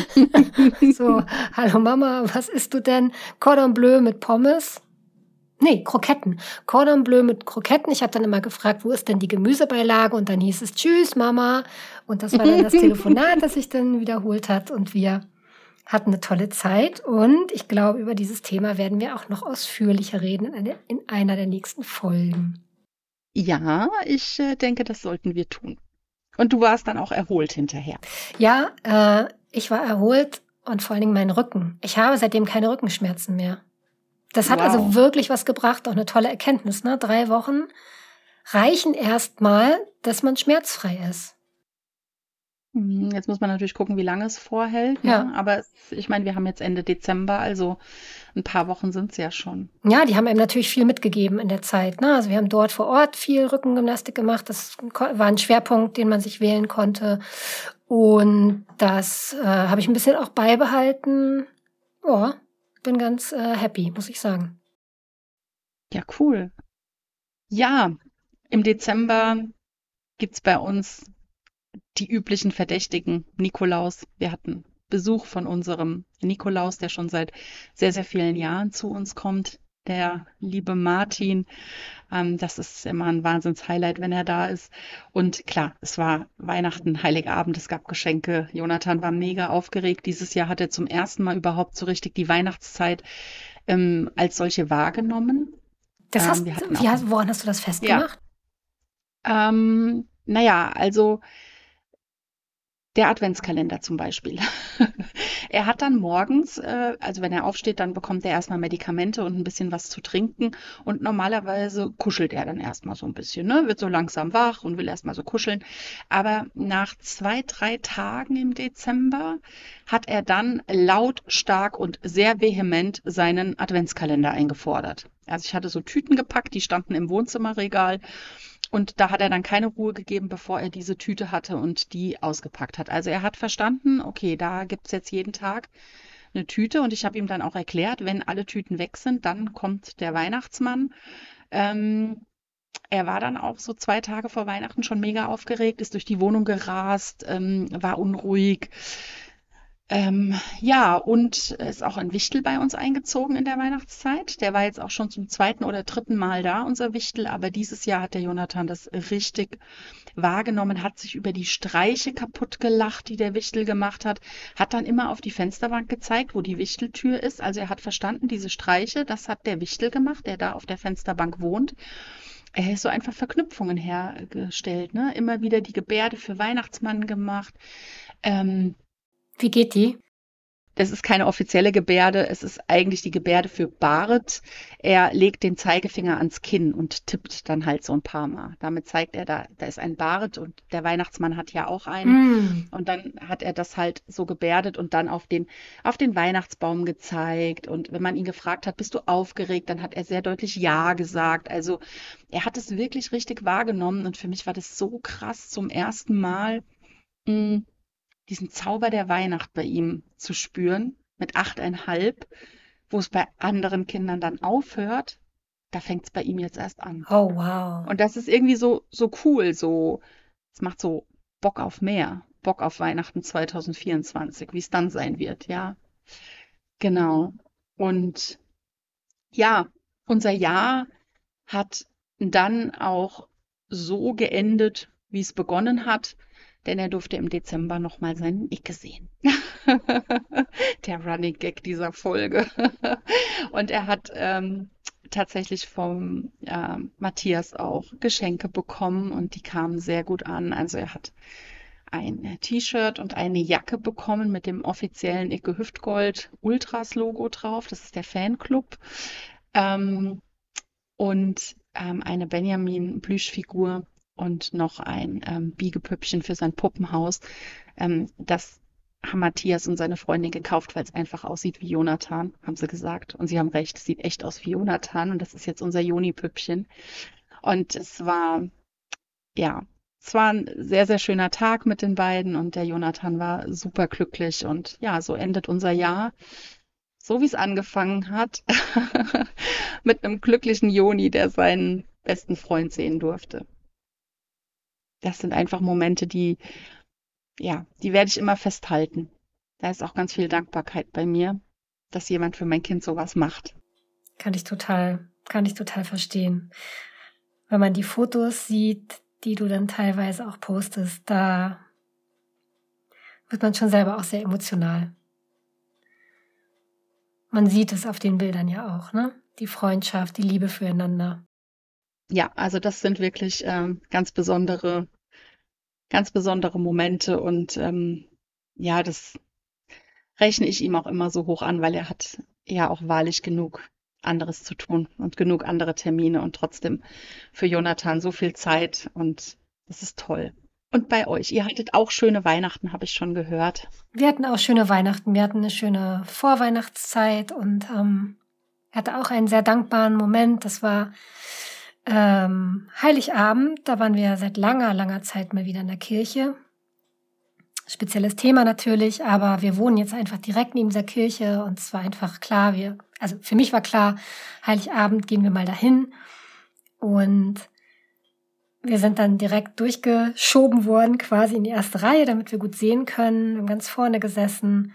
So, hallo Mama, was isst du denn? Cordon Bleu mit Pommes? Nee, Kroketten. Cordon Bleu mit Kroketten. Ich habe dann immer gefragt, wo ist denn die Gemüsebeilage? Und dann hieß es, tschüss Mama. Und das war dann das Telefonat, das sich dann wiederholt hat. Und wir hatten eine tolle Zeit. Und ich glaube, über dieses Thema werden wir auch noch ausführlicher reden in einer der nächsten Folgen. Ja, ich denke, das sollten wir tun. Und du warst dann auch erholt hinterher. Ja, ich war erholt und vor allen Dingen mein Rücken. Ich habe seitdem keine Rückenschmerzen mehr. Das hat also wirklich was gebracht, auch eine tolle Erkenntnis. Ne? 3 Wochen reichen erstmal, dass man schmerzfrei ist. Jetzt muss man natürlich gucken, wie lange es vorhält. Ja. Ne? Aber ich meine, wir haben jetzt Ende Dezember, also ein paar Wochen sind es ja schon. Ja, die haben einem natürlich viel mitgegeben in der Zeit. Ne? Also wir haben dort vor Ort viel Rückengymnastik gemacht. Das war ein Schwerpunkt, den man sich wählen konnte. Und das habe ich ein bisschen auch beibehalten. Ja, bin ganz happy, muss ich sagen. Ja, cool. Ja, im Dezember gibt's bei uns die üblichen Verdächtigen. Nikolaus. Wir hatten Besuch von unserem Nikolaus, der schon seit sehr, sehr vielen Jahren zu uns kommt. Der liebe Martin. Das ist immer ein Wahnsinns-Highlight, wenn er da ist. Und klar, es war Weihnachten, Heiligabend, es gab Geschenke. Jonathan war mega aufgeregt. Dieses Jahr hat er zum ersten Mal überhaupt so richtig die Weihnachtszeit als solche wahrgenommen. Woran hast du das festgemacht? Naja, also der Adventskalender zum Beispiel. Er hat dann morgens, also wenn er aufsteht, dann bekommt er erstmal Medikamente und ein bisschen was zu trinken. Und normalerweise kuschelt er dann erstmal so ein bisschen, ne? Wird so langsam wach und will erstmal so kuscheln. Aber nach 2, 3 Tagen im Dezember hat er dann lautstark und sehr vehement seinen Adventskalender eingefordert. Also ich hatte so Tüten gepackt, die standen im Wohnzimmerregal. Und da hat er dann keine Ruhe gegeben, bevor er diese Tüte hatte und die ausgepackt hat. Also er hat verstanden, okay, da gibt's jetzt jeden Tag eine Tüte. Und ich habe ihm dann auch erklärt, wenn alle Tüten weg sind, dann kommt der Weihnachtsmann. Ähm, Er war dann auch so 2 Tage vor Weihnachten schon mega aufgeregt, ist durch die Wohnung gerast, war unruhig. Ja, und ist auch ein Wichtel bei uns eingezogen in der Weihnachtszeit. Der war jetzt auch schon zum 2. oder 3. Mal da, unser Wichtel. Aber dieses Jahr hat der Jonathan das richtig wahrgenommen, hat sich über die Streiche kaputt gelacht, die der Wichtel gemacht hat dann immer auf die Fensterbank gezeigt, wo die Wichteltür ist. Also er hat verstanden, diese Streiche, das hat der Wichtel gemacht, der da auf der Fensterbank wohnt. Er ist so einfach Verknüpfungen hergestellt, ne? Immer wieder die Gebärde für Weihnachtsmann gemacht. Ähm, Wie geht die? Das ist keine offizielle Gebärde, es ist eigentlich die Gebärde für Bart. Er legt den Zeigefinger ans Kinn und tippt dann halt so ein paar Mal. Damit zeigt er, da ist ein Bart und der Weihnachtsmann hat ja auch einen. Mm. Und dann hat er das halt so gebärdet und dann auf den Weihnachtsbaum gezeigt. Und wenn man ihn gefragt hat, bist du aufgeregt, dann hat er sehr deutlich Ja gesagt. Also er hat es wirklich richtig wahrgenommen und für mich war das so krass zum ersten Mal. mh, Diesen Zauber der Weihnacht bei ihm zu spüren, mit 8,5, wo es bei anderen Kindern dann aufhört, da fängt es bei ihm jetzt erst an. Oh, wow. Und das ist irgendwie so cool, es macht so Bock auf mehr, Bock auf Weihnachten 2024, wie es dann sein wird, ja, genau. Und ja, unser Jahr hat dann auch so geendet, wie es begonnen hat, denn er durfte im Dezember nochmal seinen Icke sehen. Der Running Gag dieser Folge. Und er hat tatsächlich vom Matthias auch Geschenke bekommen und die kamen sehr gut an. Also er hat ein T-Shirt und eine Jacke bekommen mit dem offiziellen Icke Hüftgold Ultras Logo drauf. Das ist der Fanclub. Ähm, und eine Benjamin Plüschfigur und noch ein Biegepüppchen für sein Puppenhaus. Das haben Matthias und seine Freundin gekauft, weil es einfach aussieht wie Jonathan, haben sie gesagt. Und sie haben recht, es sieht echt aus wie Jonathan und das ist jetzt unser Joni-Püppchen. Und ja, es war ein sehr, sehr schöner Tag mit den beiden und der Jonathan war super glücklich und ja, so endet unser Jahr, so wie es angefangen hat, mit einem glücklichen Joni, der seinen besten Freund sehen durfte. Das sind einfach Momente, ja, die werde ich immer festhalten. Da ist auch ganz viel Dankbarkeit bei mir, dass jemand für mein Kind sowas macht. Kann ich total verstehen. Wenn man die Fotos sieht, die du dann teilweise auch postest, da wird man schon selber auch sehr emotional. Man sieht es auf den Bildern ja auch, ne? Die Freundschaft, die Liebe füreinander. Ja, also das sind wirklich ganz besondere Momente und ja, das rechne ich ihm auch immer so hoch an, weil er hat ja auch wahrlich genug anderes zu tun und genug andere Termine und trotzdem für Jonathan so viel Zeit und das ist toll. Und bei euch, ihr hattet auch schöne Weihnachten, habe ich schon gehört. Wir hatten auch schöne Weihnachten, wir hatten eine schöne Vorweihnachtszeit und hatte auch einen sehr dankbaren Moment. Das war Heiligabend, da waren wir seit langer, langer Zeit mal wieder in der Kirche. Spezielles Thema natürlich, aber wir wohnen jetzt einfach direkt neben dieser Kirche und es war einfach klar, also für mich war klar, Heiligabend gehen wir mal dahin und wir sind dann direkt durchgeschoben worden, quasi in die erste Reihe, damit wir gut sehen können, wir haben ganz vorne gesessen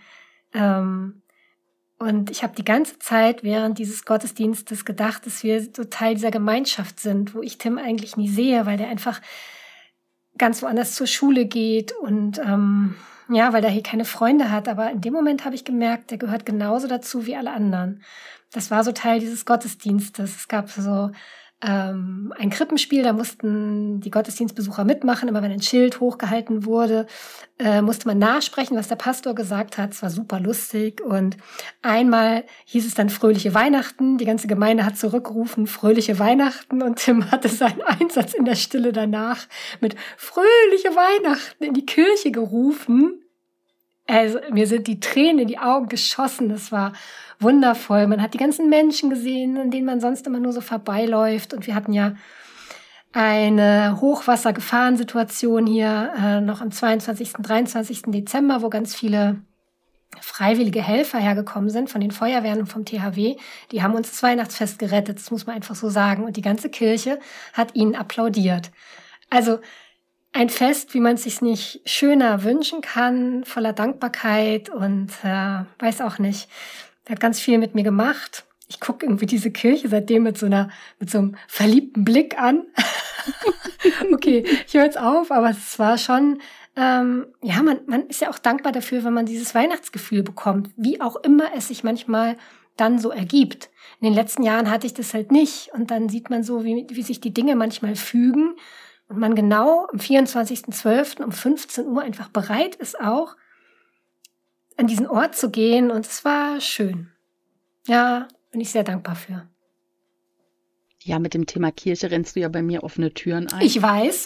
und ich habe die ganze Zeit während dieses Gottesdienstes gedacht, dass wir so Teil dieser Gemeinschaft sind, wo ich Tim eigentlich nie sehe, weil der einfach ganz woanders zur Schule geht und ja, weil der hier keine Freunde hat. Aber in dem Moment habe ich gemerkt, der gehört genauso dazu wie alle anderen. Das war so Teil dieses Gottesdienstes. Es gab so ein Krippenspiel, da mussten die Gottesdienstbesucher mitmachen. Immer wenn ein Schild hochgehalten wurde, musste man nachsprechen, was der Pastor gesagt hat. Es war super lustig. Und einmal hieß es dann fröhliche Weihnachten. Die ganze Gemeinde hat zurückgerufen, fröhliche Weihnachten. Und Tim hatte seinen Einsatz in der Stille danach mit fröhliche Weihnachten in die Kirche gerufen. Also mir sind die Tränen in die Augen geschossen. Das war wundervoll. Man hat die ganzen Menschen gesehen, an denen man sonst immer nur so vorbeiläuft. Und wir hatten ja eine Hochwassergefahrensituation hier noch am 22. und 23. Dezember, wo ganz viele freiwillige Helfer hergekommen sind von den Feuerwehren und vom THW. Die haben uns das Weihnachtsfest gerettet, das muss man einfach so sagen. Und die ganze Kirche hat ihnen applaudiert. Also ein Fest, wie man es sich nicht schöner wünschen kann, voller Dankbarkeit und weiß auch nicht. Der hat ganz viel mit mir gemacht. Ich gucke irgendwie diese Kirche seitdem mit so einem verliebten Blick an. Okay, ich höre jetzt auf, aber es war schon, man ist ja auch dankbar dafür, wenn man dieses Weihnachtsgefühl bekommt, wie auch immer es sich manchmal dann so ergibt. In den letzten Jahren hatte ich das halt nicht und dann sieht man so, wie sich die Dinge manchmal fügen und man genau am 24.12. um 15 Uhr einfach bereit ist auch, an diesen Ort zu gehen und es war schön. Ja, bin ich sehr dankbar für. Ja, mit dem Thema Kirche rennst du ja bei mir offene Türen ein. Ich weiß.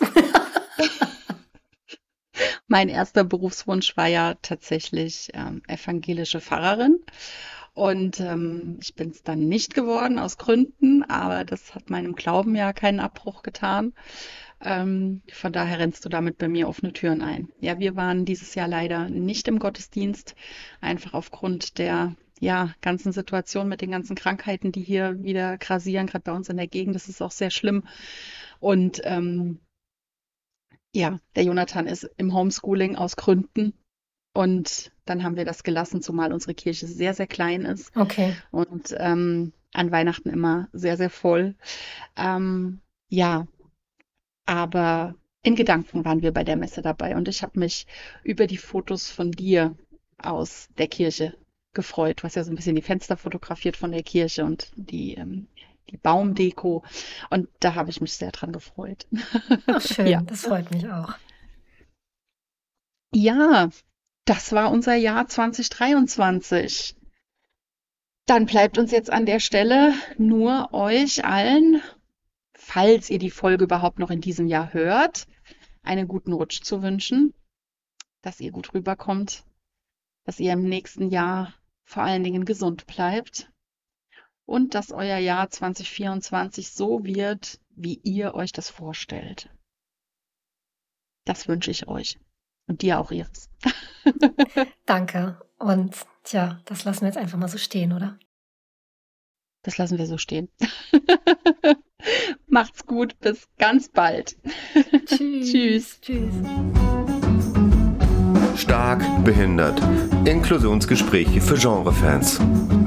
Mein erster Berufswunsch war ja tatsächlich evangelische Pfarrerin. Und ich bin es dann nicht geworden aus Gründen, aber das hat meinem Glauben ja keinen Abbruch getan. Von daher rennst du damit bei mir offene Türen ein. Ja, wir waren dieses Jahr leider nicht im Gottesdienst, einfach aufgrund der ganzen Situation mit den ganzen Krankheiten, die hier wieder grassieren, gerade bei uns in der Gegend. Das ist auch sehr schlimm. Und der Jonathan ist im Homeschooling aus Gründen. Und dann haben wir das gelassen, zumal unsere Kirche sehr, sehr klein ist. Okay. Und an Weihnachten immer sehr, sehr voll. Aber in Gedanken waren wir bei der Messe dabei. Und ich habe mich über die Fotos von dir aus der Kirche gefreut. Du hast ja so ein bisschen die Fenster fotografiert von der Kirche und die Baumdeko. Und da habe ich mich sehr dran gefreut. Ach, schön, Ja. das freut mich auch. Ja, das war unser Jahr 2023. Dann bleibt uns jetzt an der Stelle nur euch allen, falls ihr die Folge überhaupt noch in diesem Jahr hört, einen guten Rutsch zu wünschen, dass ihr gut rüberkommt, dass ihr im nächsten Jahr vor allen Dingen gesund bleibt und dass euer Jahr 2024 so wird, wie ihr euch das vorstellt. Das wünsche ich euch. Und dir auch, Iris. Danke. Und das lassen wir jetzt einfach mal so stehen, oder? Das lassen wir so stehen. Macht's gut, bis ganz bald. Tschüss. Tschüss. Stark behindert. Inklusionsgespräche für Genrefans.